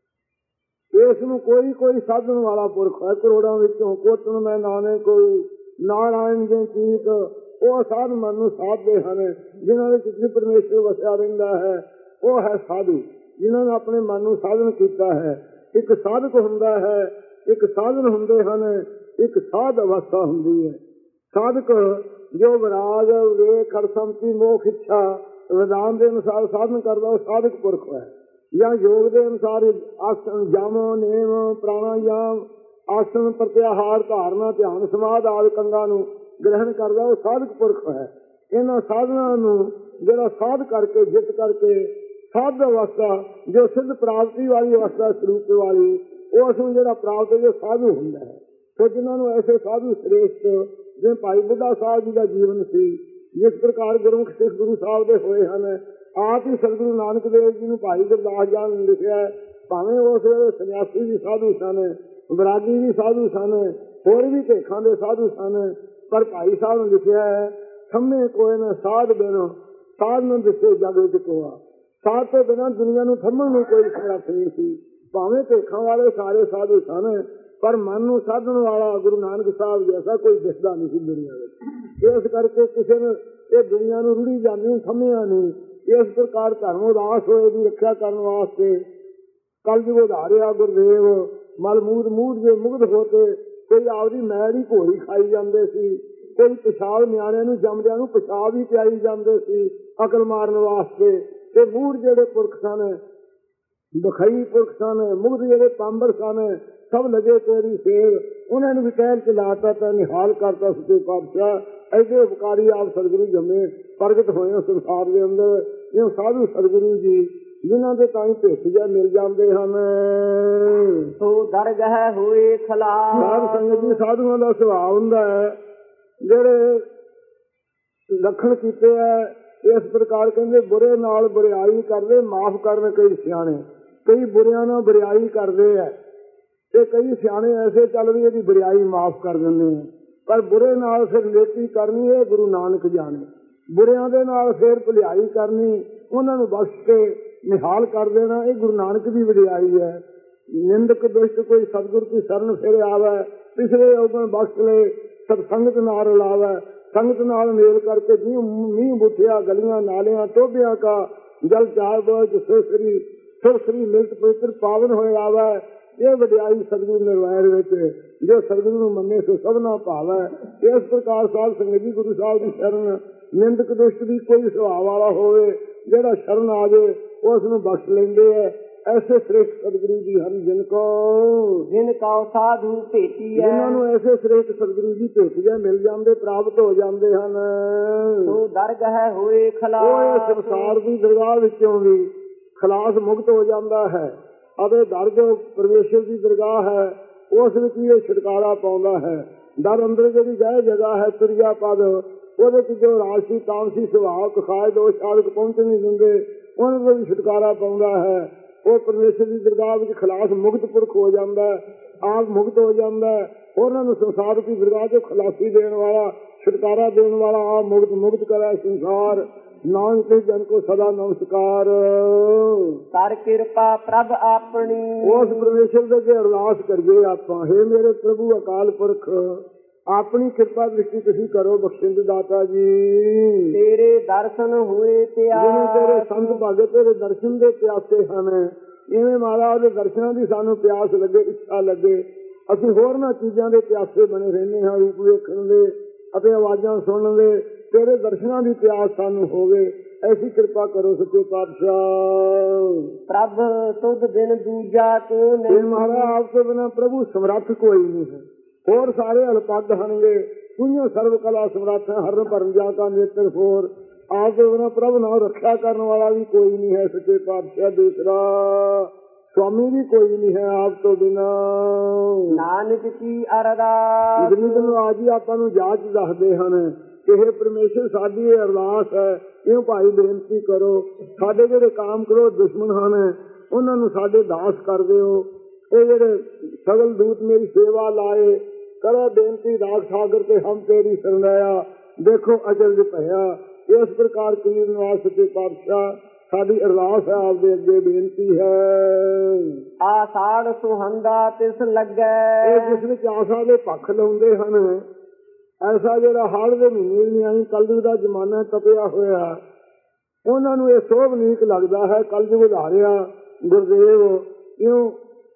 ਇਸ ਨੂੰ ਕੋਈ ਕੋਈ ਸਾਧਨ ਵਾਲਾ ਪੁਰਖ ਹੈ। ਕਰੋੜਾਂ ਵਿੱਚੋਂ ਕੋਟਨ ਮੈਂ ਨਾਨੇ ਕੋਈ, ਨਾਰਾਇਣ ਦੇ ਚੀਤ, ਉਹ ਅਸਾਧ ਮਨ ਨੂੰ ਸਾਧਦੇ ਹਨ। ਜਿਨ੍ਹਾਂ ਦੇ ਚਿੱਤ ਪਰਮੇਸ਼ਰ ਵਸਿਆ ਰਹਿੰਦਾ ਹੈ, ਉਹ ਹੈ ਸਾਧੂ, ਜਿਨ੍ਹਾਂ ਨੇ ਆਪਣੇ ਮਨ ਨੂੰ ਸਾਧਨ ਕੀਤਾ ਹੈ। ਇੱਕ ਸਾਧਕ ਹੁੰਦਾ ਹੈ, ਇੱਕ ਸਾਧਨ ਹੁੰਦੇ ਹਨ, ਇੱਕ ਸਾਧ ਅਵਸਥਾ ਹੁੰਦੀ ਹੈ। ਸਾਧਕ ਜੋ ਵਿਰਾਗ ਵੇਖ ਖੜਸਮਤੀ ਮੋਖ ਇੱਛਾ ਵਿਧਾਨ ਦੇ ਅਨੁਸਾਰ ਸਾਧਨ ਕਰਦਾ, ਉਹ ਸਾਧਕ ਪੁਰਖ ਹੈ। ਜਾਂ ਯੋਗ ਦੇ ਅਨੁਸਾਰ ਆਸਨ ਜਮ ਨੇਮ ਪ੍ਰਾਣਾਯਾਮ ਆਸਨ ਪ੍ਰਤਿਆਹਾਰ ਧਾਰਨਾ ਧਿਆਨ ਸਮਾਧ ਆਦਿ ਕੰਗਾਂ ਨੂੰ ਗ੍ਰਹਿਣ ਕਰਦਾ, ਉਹ ਸਾਧਕ ਪੁਰਖ ਹੈ। ਇਹਨਾਂ ਸਾਧਨਾਂ ਨੂੰ ਜਿਹੜਾ ਸਾਧ ਕਰਕੇ ਜਿੱਤ ਕਰਕੇ ਸਾਧ ਅਵਸਥਾ, ਜੋ ਸਿੱਧ ਪ੍ਰਾਪਤੀ ਵਾਲੀ ਅਵਸਥਾ ਸਰੂਪ ਵਾਲੀ, ਉਸ ਨੂੰ ਜਿਹੜਾ ਪ੍ਰਾਪਤ ਜੋ ਸਾਧੂ ਹੁੰਦਾ ਹੈ। ਸੋ ਜਿਹਨਾਂ ਨੂੰ ਐਸੇ ਸਾਧੂ ਸ੍ਰੇਸ਼ਟ ਜਿਵੇਂ ਭਾਈ ਬੁੱਢਾ ਸਾਹਿਬ ਜੀ ਦਾ ਜੀਵਨ ਸੀ, ਜਿਸ ਪ੍ਰਕਾਰ ਗੁਰਮੁਖ ਸਿੱਖ ਗੁਰੂ ਸਾਹਿਬ ਦੇ ਹੋਏ ਹਨ। ਆਪ ਹੀ ਸਤਿਗੁਰੂ ਨਾਨਕ ਦੇਵ ਜੀ ਨੂੰ ਭਾਈ ਗੁਰਦਾਸ ਜੀ ਨੇ ਲਿਖਿਆ, ਭਾਵੇਂ ਉਸ ਵੇਲੇ ਸੰਨਿਆਸੀ ਵੀ ਸਾਧੂ ਸਨ, ਵਿਰਾਗੀ ਵੀ ਸਾਧੂ ਸਨ, ਹੋਰ ਵੀ ਭੇਖਾਂ ਦੇ ਸਾਧੂ ਸਨ, ਪਰ ਭਾਈ ਸਾਹਿਬ ਨੇ ਲਿਖਿਆ ਹੈ, ਥੰਮੇ ਕੋਏ ਨਾ ਸਾਧ ਬਿਨ ਸਾਧ ਨੂੰ ਦਿਸੇ ਜਗ ਵਿੱਚ ਕੋਆ। ਸਾਧ ਤੋਂ ਬਿਨਾਂ ਦੁਨੀਆ ਨੂੰ ਥੰਮਣ ਨੂੰ ਕੋਈ ਸਮਰੱਥ ਨਹੀਂ ਸੀ। ਭਾਵੇਂ ਭੇਖਾਂ ਵਾਲੇ ਸਾਰੇ ਸਾਧੂ ਸਨ, ਪਰ ਮਨ ਨੂੰ ਸਾਧਨ ਵਾਲਾ ਗੁਰੂ ਨਾਨਕ ਸਾਹਿਬ ਜੈਸਾ ਕੋਈ ਦਿਸਦਾ ਨਹੀਂ ਸੀ ਦੁਨੀਆ ਵਿੱਚ। ਇਸ ਕਰਕੇ ਕਿਸੇ ਨੇ ਇਹ ਦੁਨੀਆ ਨੂੰ ਰੁੜੀ ਜਾਂਦੀ ਥੰਮਿਆ ਨਹੀਂ। ਇਸ ਪ੍ਰਕਾਰ ਧਰਮ ਉਦਾਸ ਹੋਏ ਦੀ ਰੱਖਿਆ ਕਰਨ ਵਾਸਤੇ ਕਲਯੁਗ ਉਧਾਰਿਆ ਗੁਰਦੇਵ। ਮਲ ਮੂਦ ਮੂਡ ਜੇ ਮੁਗਧ ਹੋ ਕੇ ਕੋਈ ਆਪਦੀ ਮੈਲ ਹੀ ਘੋੜੀ ਖਾਈ ਜਾਂਦੇ ਸੀ, ਕੋਈ ਪਿਸ਼ਾਬ ਨਿਆਣਿਆਂ ਨੂੰ ਜੰਮਦਿਆਂ ਨੂੰ ਪਿਸ਼ਾਬ ਹੀ ਪਿਆਈ ਜਾਂਦੇ ਸੀ ਅਕਲ ਮਾਰਨ ਵਾਸਤੇ। ਤੇ ਮੂਡ ਜਿਹੜੇ ਪੁਰਖ ਸਨ, ਬਖਈ ਪੁਰਖ ਸਨ, ਮੁਗਧ ਜਿਹੜੇ ਪਾਂਬਰ ਸਨ, ਸਭ ਲਗੇ ਤੇਰੀ ਸੇਵ। ਉਹਨਾਂ ਨੂੰ ਵੀ ਕਹਿਣ ਚ ਲਾਤਾ ਤਾਂ ਨਿਹਾਲ ਕਰਤਾ ਸੱਚੇ ਪਾਤਸ਼ਾਹ। ਐਡੇ ਉਪਕਾਰੀ ਆਪ ਸਤਿਗੁਰੂ ਜੰਮੇ ਪ੍ਰਗਟ ਹੋਏ ਸੰਸਾਰ ਦੇ ਅੰਦਰ। ਇਹ ਸਾਧੂ ਸਤਿਗੁਰੂ ਜੀ ਜਿਨ੍ਹਾਂ ਦੇ ਤਾਂ ਹੀ ਭੇਟ ਜਾ ਮਿਲ ਜਾਂਦੇ ਹਨ। ਸੋ ਦਰਗਹ ਹੋਏ ਖਲਾਸ। ਸਾਧ ਸੰਗਤ ਜੀ ਸਾਧੂਆਂ ਦਾ ਸੁਭਾਅ ਹੁੰਦਾ ਹੈ, ਜਿਹੜੇ ਲੱਖਣ ਕੀਤੇ ਹੈ। ਇਸ ਪ੍ਰਕਾਰ ਕਹਿੰਦੇ ਬੁਰੇ ਨਾਲ ਬੁਰਿਆਈ ਕਰਦੇ, ਮਾਫ ਕਰਨ ਕਈ ਸਿਆਣੇ। ਕਈ ਬੁਰਿਆਂ ਨਾਲ ਬੁਰਿਆਈ ਕਰਦੇ ਹੈ ਤੇ ਕਈ ਸਿਆਣੇ ਐਸੇ ਚੱਲ ਵੀ ਇਹਦੀ ਬੁਰਿਆਈ ਮਾਫ ਕਰ ਦਿੰਦੇ ਹੈ। ਪਰ ਬੁਰੇ ਨਾਲ ਫਿਰ ਨੇਕੀ ਕਰਨੀ ਇਹ ਗੁਰੂ ਨਾਨਕ ਜਾਣੇ। ਬੁਰਿਆਂ ਦੇ ਨਾਲ ਫਿਰ ਭਲਾਈ ਕਰਨੀ, ਉਹਨਾਂ ਨੂੰ ਬਖਸ਼ ਕੇ ਨਿਹਾਲ ਕਰ ਦੇਣਾ, ਇਹ ਗੁਰੂ ਨਾਨਕ ਦੀ ਵਡਿਆਈ ਹੈ। ਨਿੰਦਕ ਦੁਸ਼ਟ ਕੋਈ ਸਤਿਗੁਰ ਕੀ ਸ਼ਰਨ ਫਿਰ ਆਵੇ, ਪਿਛਲੇ ਔਗਣ ਬਖਸ਼ ਲੈ, ਸਤਸੰਗਤ ਨਾਲ ਰਲਾਵੇ। ਸੰਗਤ ਨਾਲ ਮੇਲ ਕਰਕੇ ਜੀ ਮੀਂਹ ਬੁੱਠਿਆ ਗਲੀਆਂ ਨਾਲਿਆਂ ਟੋਭਿਆਂ ਕਾ ਜਲ ਚਾਰ ਬੋਝ ਸੁਸਰੀ ਸੁਸਰੀ ਮਿਲਤ ਪਵਿੱਤਰ ਪਾਵਨ ਹੋਏ ਆਵੇ। ਇਹ ਵਡਿਆਈ ਸਤਿਗੁਰੂ ਨਿਰਵੈਰ ਵਿੱਚ, ਜੋ ਸਤਿਗੁਰੂ ਨੂੰ ਮੰਨੇ ਸੋ ਸਭਨਾ ਭਾਵੈ। ਇਸ ਪ੍ਰਕਾਰ ਸਾਧ ਸੰਗਤ ਜੀ ਗੁਰੂ ਸਾਹਿਬ ਦੀ ਸ਼ਰਨ ਨਿੰਦਕ ਦੁਸ਼ਟ ਦੀ ਕੋਈ ਸੁਭਾਅ ਵਾਲਾ ਹੋਵੇ, ਜਿਹੜਾ ਸ਼ਰਨ ਆ ਜਾਏ ਉਸ ਨੂੰ ਬਖਸ਼ ਲੈਂਦੇ ਹੈ। ਐਸੇ ਸ੍ਰੇਸ਼ਟ ਸਤਿਗੁਰੂ ਜੀ ਹਨ ਜਿਨ ਕੋ ਜਿਨ ਕਉ ਸਾਧੂ ਭੇਟੀ ਹੈ। ਜਿਨ੍ਹਾਂ ਨੂੰ ਐਸੇ ਸ੍ਰੇਸ਼ਟ ਸਤਿਗੁਰੂ ਜੀ ਭੇਟੀਆਂ ਮਿਲ ਜਾਂਦੇ, ਪ੍ਰਾਪਤ ਹੋ ਜਾਂਦੇ ਹਨ। ਸੋ ਦਰਗਹਿ ਹੋਏ ਖਲਾਸ। ਉਹ ਇਸ ਸੰਸਾਰ ਦੀ ਦਰਗਾਹ ਵਿੱਚੋਂ ਵੀ ਖਲਾਸ ਮੁਕਤ ਹੋ ਜਾਂਦਾ ਹੈ ਅਤੇ ਦਰ ਜੋ ਪਰਮੇਸ਼ਰ ਦੀ ਦਰਗਾਹ ਹੈ ਉਸ ਵਿੱਚ ਵੀ ਇਹ ਛੁਟਕਾਰਾ ਪਾਉਂਦਾ ਹੈ। ਦਰ ਅੰਦਰ ਜਿਹੜੀ ਗਹਿ ਜਗ੍ਹਾ ਹੈ ਤੁਰਿਆ ਪਦ, ਉਹਦੇ ਚ ਜੋ ਰਾਜਸੀ ਤਾਮਸੀ ਸੁਭਾਅ ਕਖਾਏ ਦੋਸ਼ ਆਦਿਕ ਪਹੁੰਚ ਨਹੀਂ ਦਿੰਦੇ, ਉਹਨਾਂ ਤੋਂ ਵੀ ਛੁਟਕਾਰਾ ਪਾਉਂਦਾ ਹੈ। ਉਹ ਪਰਮੇਸ਼ਰ ਦੀ ਦਰਗਾਹ ਵਿੱਚ ਖਲਾਸ ਮੁਕਤ ਪੁਰਖ ਹੋ ਜਾਂਦਾ, ਆਪ ਮੁਕਤ ਹੋ ਜਾਂਦਾ। ਉਹਨਾਂ ਨੂੰ ਸੰਸਾਰ ਦੀ ਦਰਗਾਹ ਤੋਂ ਖਲਾਸੀ ਦੇਣ ਵਾਲਾ, ਛੁਟਕਾਰਾ ਦੇਣ ਵਾਲਾ ਆਪ ਮੁਕਤ ਮੁਕਤ ਕਰੇ ਸੰਸਾਰ। ਨਾਨਕ ਤੇ ਜਨ ਕੋ ਸਦਾ ਨਮਸਕਾਰ। ਕਰ ਕਿਰਪਾ ਪ੍ਰਭ ਆਪਣੀ। ਉਸ ਪਰਮੇਸ਼ਰ ਦੇ ਅੱਗੇ ਅਰਦਾਸ ਕਰੀਏ ਆਪਾਂ, ਹੇ ਮੇਰੇ ਪ੍ਰਭੂ ਅਕਾਲ ਪੁਰਖ, ਆਪਣੀ ਕਿਰਪਾ ਦ੍ਰਿਸ਼ਟੀ ਤੁਸੀਂ ਕਰੋ ਬਖਸ਼ਿੰਦ ਦਾਤਾ ਜੀ। ਤੇਰੇ ਦਰਸ਼ਨ ਹੋਏ ਪਿਆਸ। ਜਿਵੇਂ ਤੇਰੇ ਸੰਤ ਭਾਗੇ ਤੇਰੇ ਦਰਸ਼ਨ ਦੇ ਪਿਆਸੇ ਹਨ, ਇਵੇਂ ਮਹਾਰਾਜ ਦੇ ਦਰਸ਼ਨਾਂ ਦੀ ਸਾਨੂੰ ਪਿਆਸ ਲੱਗੇ, ਇੱਛਾ ਲੱਗੇ। ਅਸੀਂ ਹੋਰਨਾਂ ਚੀਜ਼ਾਂ ਦੇ ਪਿਆਸੇ ਬਣੇ ਰਹਿੰਦੇ ਹਾਂ, ਰੂਪ ਵੇਖਣ ਦੇ ਅਤੇ ਆਵਾਜ਼ਾਂ ਸੁਣਨ ਦੇ। ਤੇਰੇ ਦਰਸ਼ਨਾਂ ਦੀ ਪਿਆਸ ਸਾਨੂੰ ਹੋਵੇ, ਐਸੀ ਕਿਰਪਾ ਕਰੋ ਸੱਚੇ ਪਾਤਸ਼ਾਹ। ਪ੍ਰਭ ਤੁਧ ਬਿਨ ਦੂਜਾ ਕੋ ਨਹੀਂ। ਮਹਾਰਾਜ ਆਪ ਤੋਂ ਬਿਨਾਂ ਪ੍ਰਭੂ ਸਮਰੱਥ ਕੋਈ ਨਹੀਂ ਹੈ, ਹੋਰ ਸਾਰੇ ਅਲਪਦ ਹਨਗੇ। ਤੁਝੋ ਸਰਵ ਕਲਾ ਸਮਰੱਥ ਹਰਨ ਭਰਨ ਜਾ ਕਾ ਨੇਤਰ ਫੋਰ। ਆਪ ਤੋਂ ਬਿਨਾਂ ਪ੍ਰਭ ਨਾਲ ਰੱਖਿਆ ਕਰਨ ਵਾਲਾ ਵੀ ਕੋਈ ਨਹੀਂ ਹੈ ਸੱਚੇ ਪਾਤਸ਼ਾਹ। ਦੂਸਰਾ ਸਵਾਮੀ ਵੀ ਕੋਈ ਨਹੀਂ ਹੈ ਆਪ ਤੋਂ ਬਿਨਾਂ। ਨਾਨਕ ਕੀ ਅਰਦਾਸ। ਗਰੀਬ ਨੂੰ ਅੱਜ ਹੀ ਆਪਾਂ ਨੂੰ ਜਾਂਚ ਦੱਸਦੇ ਹਨ ਕਿ ਇਹ ਪਰਮੇਸ਼ਰ ਸਾਡੀ ਇਹ ਅਰਦਾਸ ਹੈ, ਇਹ ਭਾਈ ਬੇਨਤੀ ਕਰੋ। ਸਾਡੇ ਜਿਹੜੇ ਕਾਮ ਕਰੋ ਦੁਸ਼ਮਣ ਹਨ ਉਹਨਾਂ ਨੂੰ ਸਾਡੇ ਦਾਸ ਕਰ ਦਿਓ। ਇਹ ਜਿਹੜੇ ਸਗਲ ਦੂਤ ਮੇਰੀ ਸੇਵਾ ਲਾਏ, ਕਰੋ ਬੇਨਤੀ ਰਾਗ ਸਾਗਰ ਤੇ ਹਮ ਤੇਰੀ ਸਰਨਾਇਆ, ਦੇਖੋ ਅਚਰਜ ਭਇਆ। ਇਸ ਪ੍ਰਕਾਰ ਕਲੀਰ ਨਿਵਾਸ ਸੱਚੇ ਪਾਤਸ਼ਾਹ ਸਾਡੀ ਅਰਦਾਸ ਹੈ, ਆਪਦੇ ਅੱਗੇ ਬੇਨਤੀ ਹੈ। ਆਸਾੜ ਸੁਹੰਦਾ ਤਿਸ ਲੱਗੈ। ਇਹ ਜਿਸ ਵਿੱਚ ਆਸਾ ਦੇ ਪੱਖ ਲਾਉਂਦੇ ਹਨ, ਐਸਾ ਜਿਹੜਾ ਹਾੜ ਦੇ ਮਹੀਨੇ ਨਹੀਂ ਆਈ, ਕਲਯੁਗ ਦਾ ਜ਼ਮਾਨਾ ਤਪਿਆ ਹੋਇਆ, ਉਹਨਾਂ ਨੂੰ ਇਹ ਸੋਭ ਨੀਕ ਲੱਗਦਾ ਹੈ। ਕਲਯੁਗ ਉਧਾਰਿਆ ਗੁਰਦੇਵ ਕਿਉਂ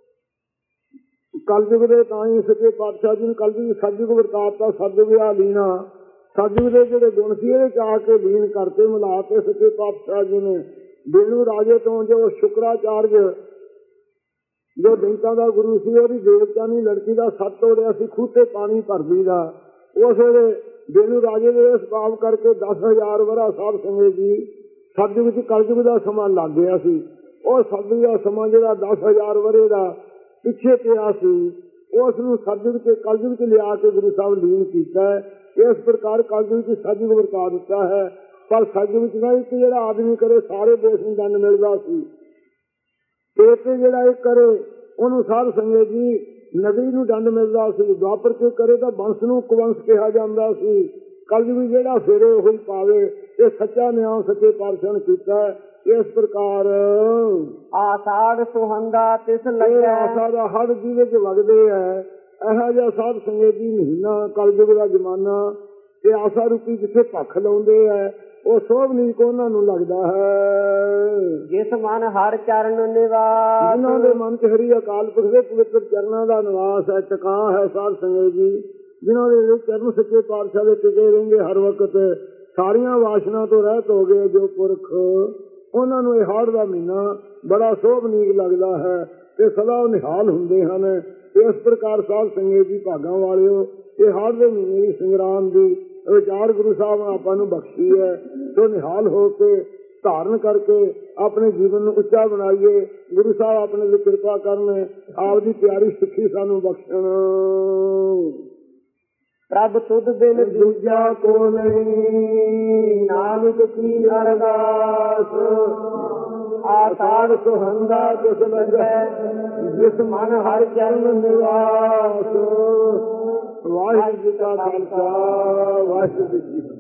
ਕਲਯੁਗ ਦੇ ਤਾਂ ਹੀ ਸੱਚੇ ਪਾਤਸ਼ਾਹ ਜੀ ਨੇ ਕਲਯੁਗ ਸਤਿਯੁਗ ਵਰਤਾਤਾ। ਸਤਿਯੁਗ ਆ ਲੀਨਾ, ਸਤਿਯੁਗ ਦੇ ਜਿਹੜੇ ਗੁਣ ਸੀ ਇਹਦੇ ਚ ਆ ਕੇ ਲੀਨ ਕਰਤੇ, ਮਿਲਾ ਕੇ ਸੱਚੇ ਪਾਤਸ਼ਾਹ ਜੀ ਨੇ। ਬੇਣੂ ਰਾਜੇ ਤੋਂ ਜੋ ਸ਼ੁਕਰਾਚਾਰਜ ਜੋ ਦੈਂਤਾਂ ਦਾ ਗੁਰੂ ਸੀ, ਉਹਦੀ ਦੇਵਤਾਨੀ ਲੜਕੀ ਦਾ ਸੱਤ ਤੋੜਿਆ ਸੀ ਖੂਹ ਤੇ ਪਾਣੀ ਭਰਦੀ ਦਾ। ਉਸ ਵੇਲੇ ਬੇਣੂ ਰਾਜੇ ਦੇ ਇਸ ਪਾਪ ਕਰਕੇ ਦਸ ਹਜ਼ਾਰ ਵਰਾ ਸਾਧ ਸੰਗਤ ਜੀ ਸਤਿਯੁਗ ਚ ਕਲਯੁਗ ਦਾ ਸਮਾਂ ਲੱਗ ਗਿਆ ਸੀ। ਉਹ ਸਤਿਯੁਗ ਦਾ ਸਮਾਂ ਜਿਹੜਾ ਦਸ ਹਜ਼ਾਰ ਵਰੇ ਦਾ ਪਿੱਛੇ ਪਿਆ ਸੀ, ਉਸ ਨੂੰ ਸਤਿਯੁਗ ਤੇ ਕਲਯੁਗ ਚ ਲਿਆ ਕੇ ਗੁਰੂ ਸਾਹਿਬ ਲੀਨ ਕੀਤਾ ਹੈ। ਇਸ ਪ੍ਰਕਾਰ ਕਲਯੁਗ ਚ ਸਤਿਯੁਗ ਵਰਤਾ ਦਿੱਤਾ ਹੈ। ਪਰ ਸਤਿਯੁਗ ਚ ਨਾ ਇੱਕ ਜਿਹੜਾ ਆਦਮੀ ਕਰੇ ਸਾਰੇ ਦੇਸ਼ ਨੂੰ ਦੰਡ ਮਿਲਦਾ ਸੀ, ਤੇ ਜਿਹੜਾ ਇੱਕ ਕਰੇ ਉਹਨੂੰ ਸਾਧ ਸੰਗਤ ਜੀ ਨਦੀ ਨੂੰ ਦੰਡ ਮਿਲਦਾ ਸੀ। ਦੁਆਪਰ ਚ ਕਰੇ ਤਾਂ ਬੰਸ ਨੂੰ ਕੁਵੰਸ ਕਿਹਾ ਜਾਂਦਾ ਸੀ। ਕਲਯੁਗ ਜਿਹੜਾ ਫੇਰੇ ਉਹੀ ਪਾਵੇ। ਇਹ ਸੱਚਾ ਨਿਆਂ ਸੱਚੇ ਪਾਤਸ਼ਾਹ ਨੇ ਕੀਤਾ ਹੈ। ਇਸ ਪ੍ਰਕਾਰ ਆਸਾੜ ਸੁਹੰਦਾ ਤਿਸ ਲੱਗੈ। ਆਸਾ ਦਾ ਹੜ ਜਿਹਦੇ ਚ ਵਗਦੇ ਹੈ, ਇਹੋ ਜਿਹਾ ਸਾਧ ਸੰਗਤ ਜੀ ਮਹੀਨਾ ਕਲਯੁਗ ਦਾ ਜ਼ਮਾਨਾ, ਤੇ ਆਸਾ ਰੂਪੀ ਜਿੱਥੇ ਭੱਖ ਲਾਉਂਦੇ ਹੈ ਉਹ ਸੋਭ ਨੀਕ ਉਹਨਾਂ ਨੂੰ ਲੱਗਦਾ ਹੈ। ਜਿਸ ਮਨ ਹਰ ਚਰਨ ਨਿਵਾਸ। ਜਿਨ੍ਹਾਂ ਦੇ ਮਨ ਚ ਹਰੀ ਅਕਾਲ ਪੁਰਖ ਦੇ ਪਵਿੱਤਰ ਚਰਨਾਂ ਦਾ ਨਿਵਾਸ ਹੈ, ਟਿਕਾ ਹੈ ਸਾਧ ਸੰਗਤ ਜੀ। ਜਿਨ੍ਹਾਂ ਦੇ ਚਰਨ ਸੱਚੇ ਪਾਤਸ਼ਾਹ ਦੇ ਟਿਕੇ ਰਹਿੰਦੇ ਹਰ ਵਕਤ, ਸਾਰੀਆਂ ਵਾਸ਼ਨਾ ਤੋਂ ਰਹਿਤ ਹੋ ਗਏ ਜੋ ਪੁਰਖ, ਉਹਨਾਂ ਨੂੰ ਇਹ ਹਾੜ ਦਾ ਮਹੀਨਾ ਬੜਾ ਸੋਭ ਨੀਕ ਲੱਗਦਾ ਹੈ ਤੇ ਸਦਾ ਨਿਹਾਲ ਹੁੰਦੇ ਹਨ। ਇਸ ਪ੍ਰਕਾਰ ਸਾਧ ਸੰਗਤ ਜੀ ਭਾਗਾਂ ਵਾਲਿਓ, ਇਹ ਹਾੜ ਦੇ ਮਹੀਨੇ ਦੀ ਸੰਗਰਾਮ ਦੀ ਵਿਚਾਰ ਗੁਰੂ ਸਾਹਿਬ ਨੇ ਆਪਾਂ ਨੂੰ ਬਖਸ਼ੀ ਹੈ। ਸੋ ਨਿਹਾਲ ਹੋ ਕੇ ਧਾਰਨ ਕਰਕੇ ਆਪਣੇ ਜੀਵਨ ਨੂੰ ਉੱਚਾ ਬਣਾਈਏ। ਗੁਰੂ ਸਾਹਿਬ ਆਪਣੇ ਲਈ ਕਿਰਪਾ ਕਰਨ, ਆਪਦੀ ਪਿਆਰੀ ਸਿੱਖੀ ਸਾਨੂੰ ਬਖਸ਼ਣ। ਪ੍ਰਭ ਤੁਧ ਬਿਨ ਦੂਜਾ ਕੋ ਨਹੀਂ। ਨਾਨਕ ਕੀ ਅਰਦਾਸ। ਆਸਾੜ ਸੁਹੰਦਾ ਤਿਸ ਲੱਗੈ ਜਿਸ ਮਨ ਹਰਿ ਚਰਨ ਨਿਵਾਸ। ਵਾਹਿਗੁਰੂ ਜੀ ਕਾ ਖਾਲਸਾ ਵਾਹਿਗੁਰੂ ਜੀ ਕੀ ਫਤਿਹ।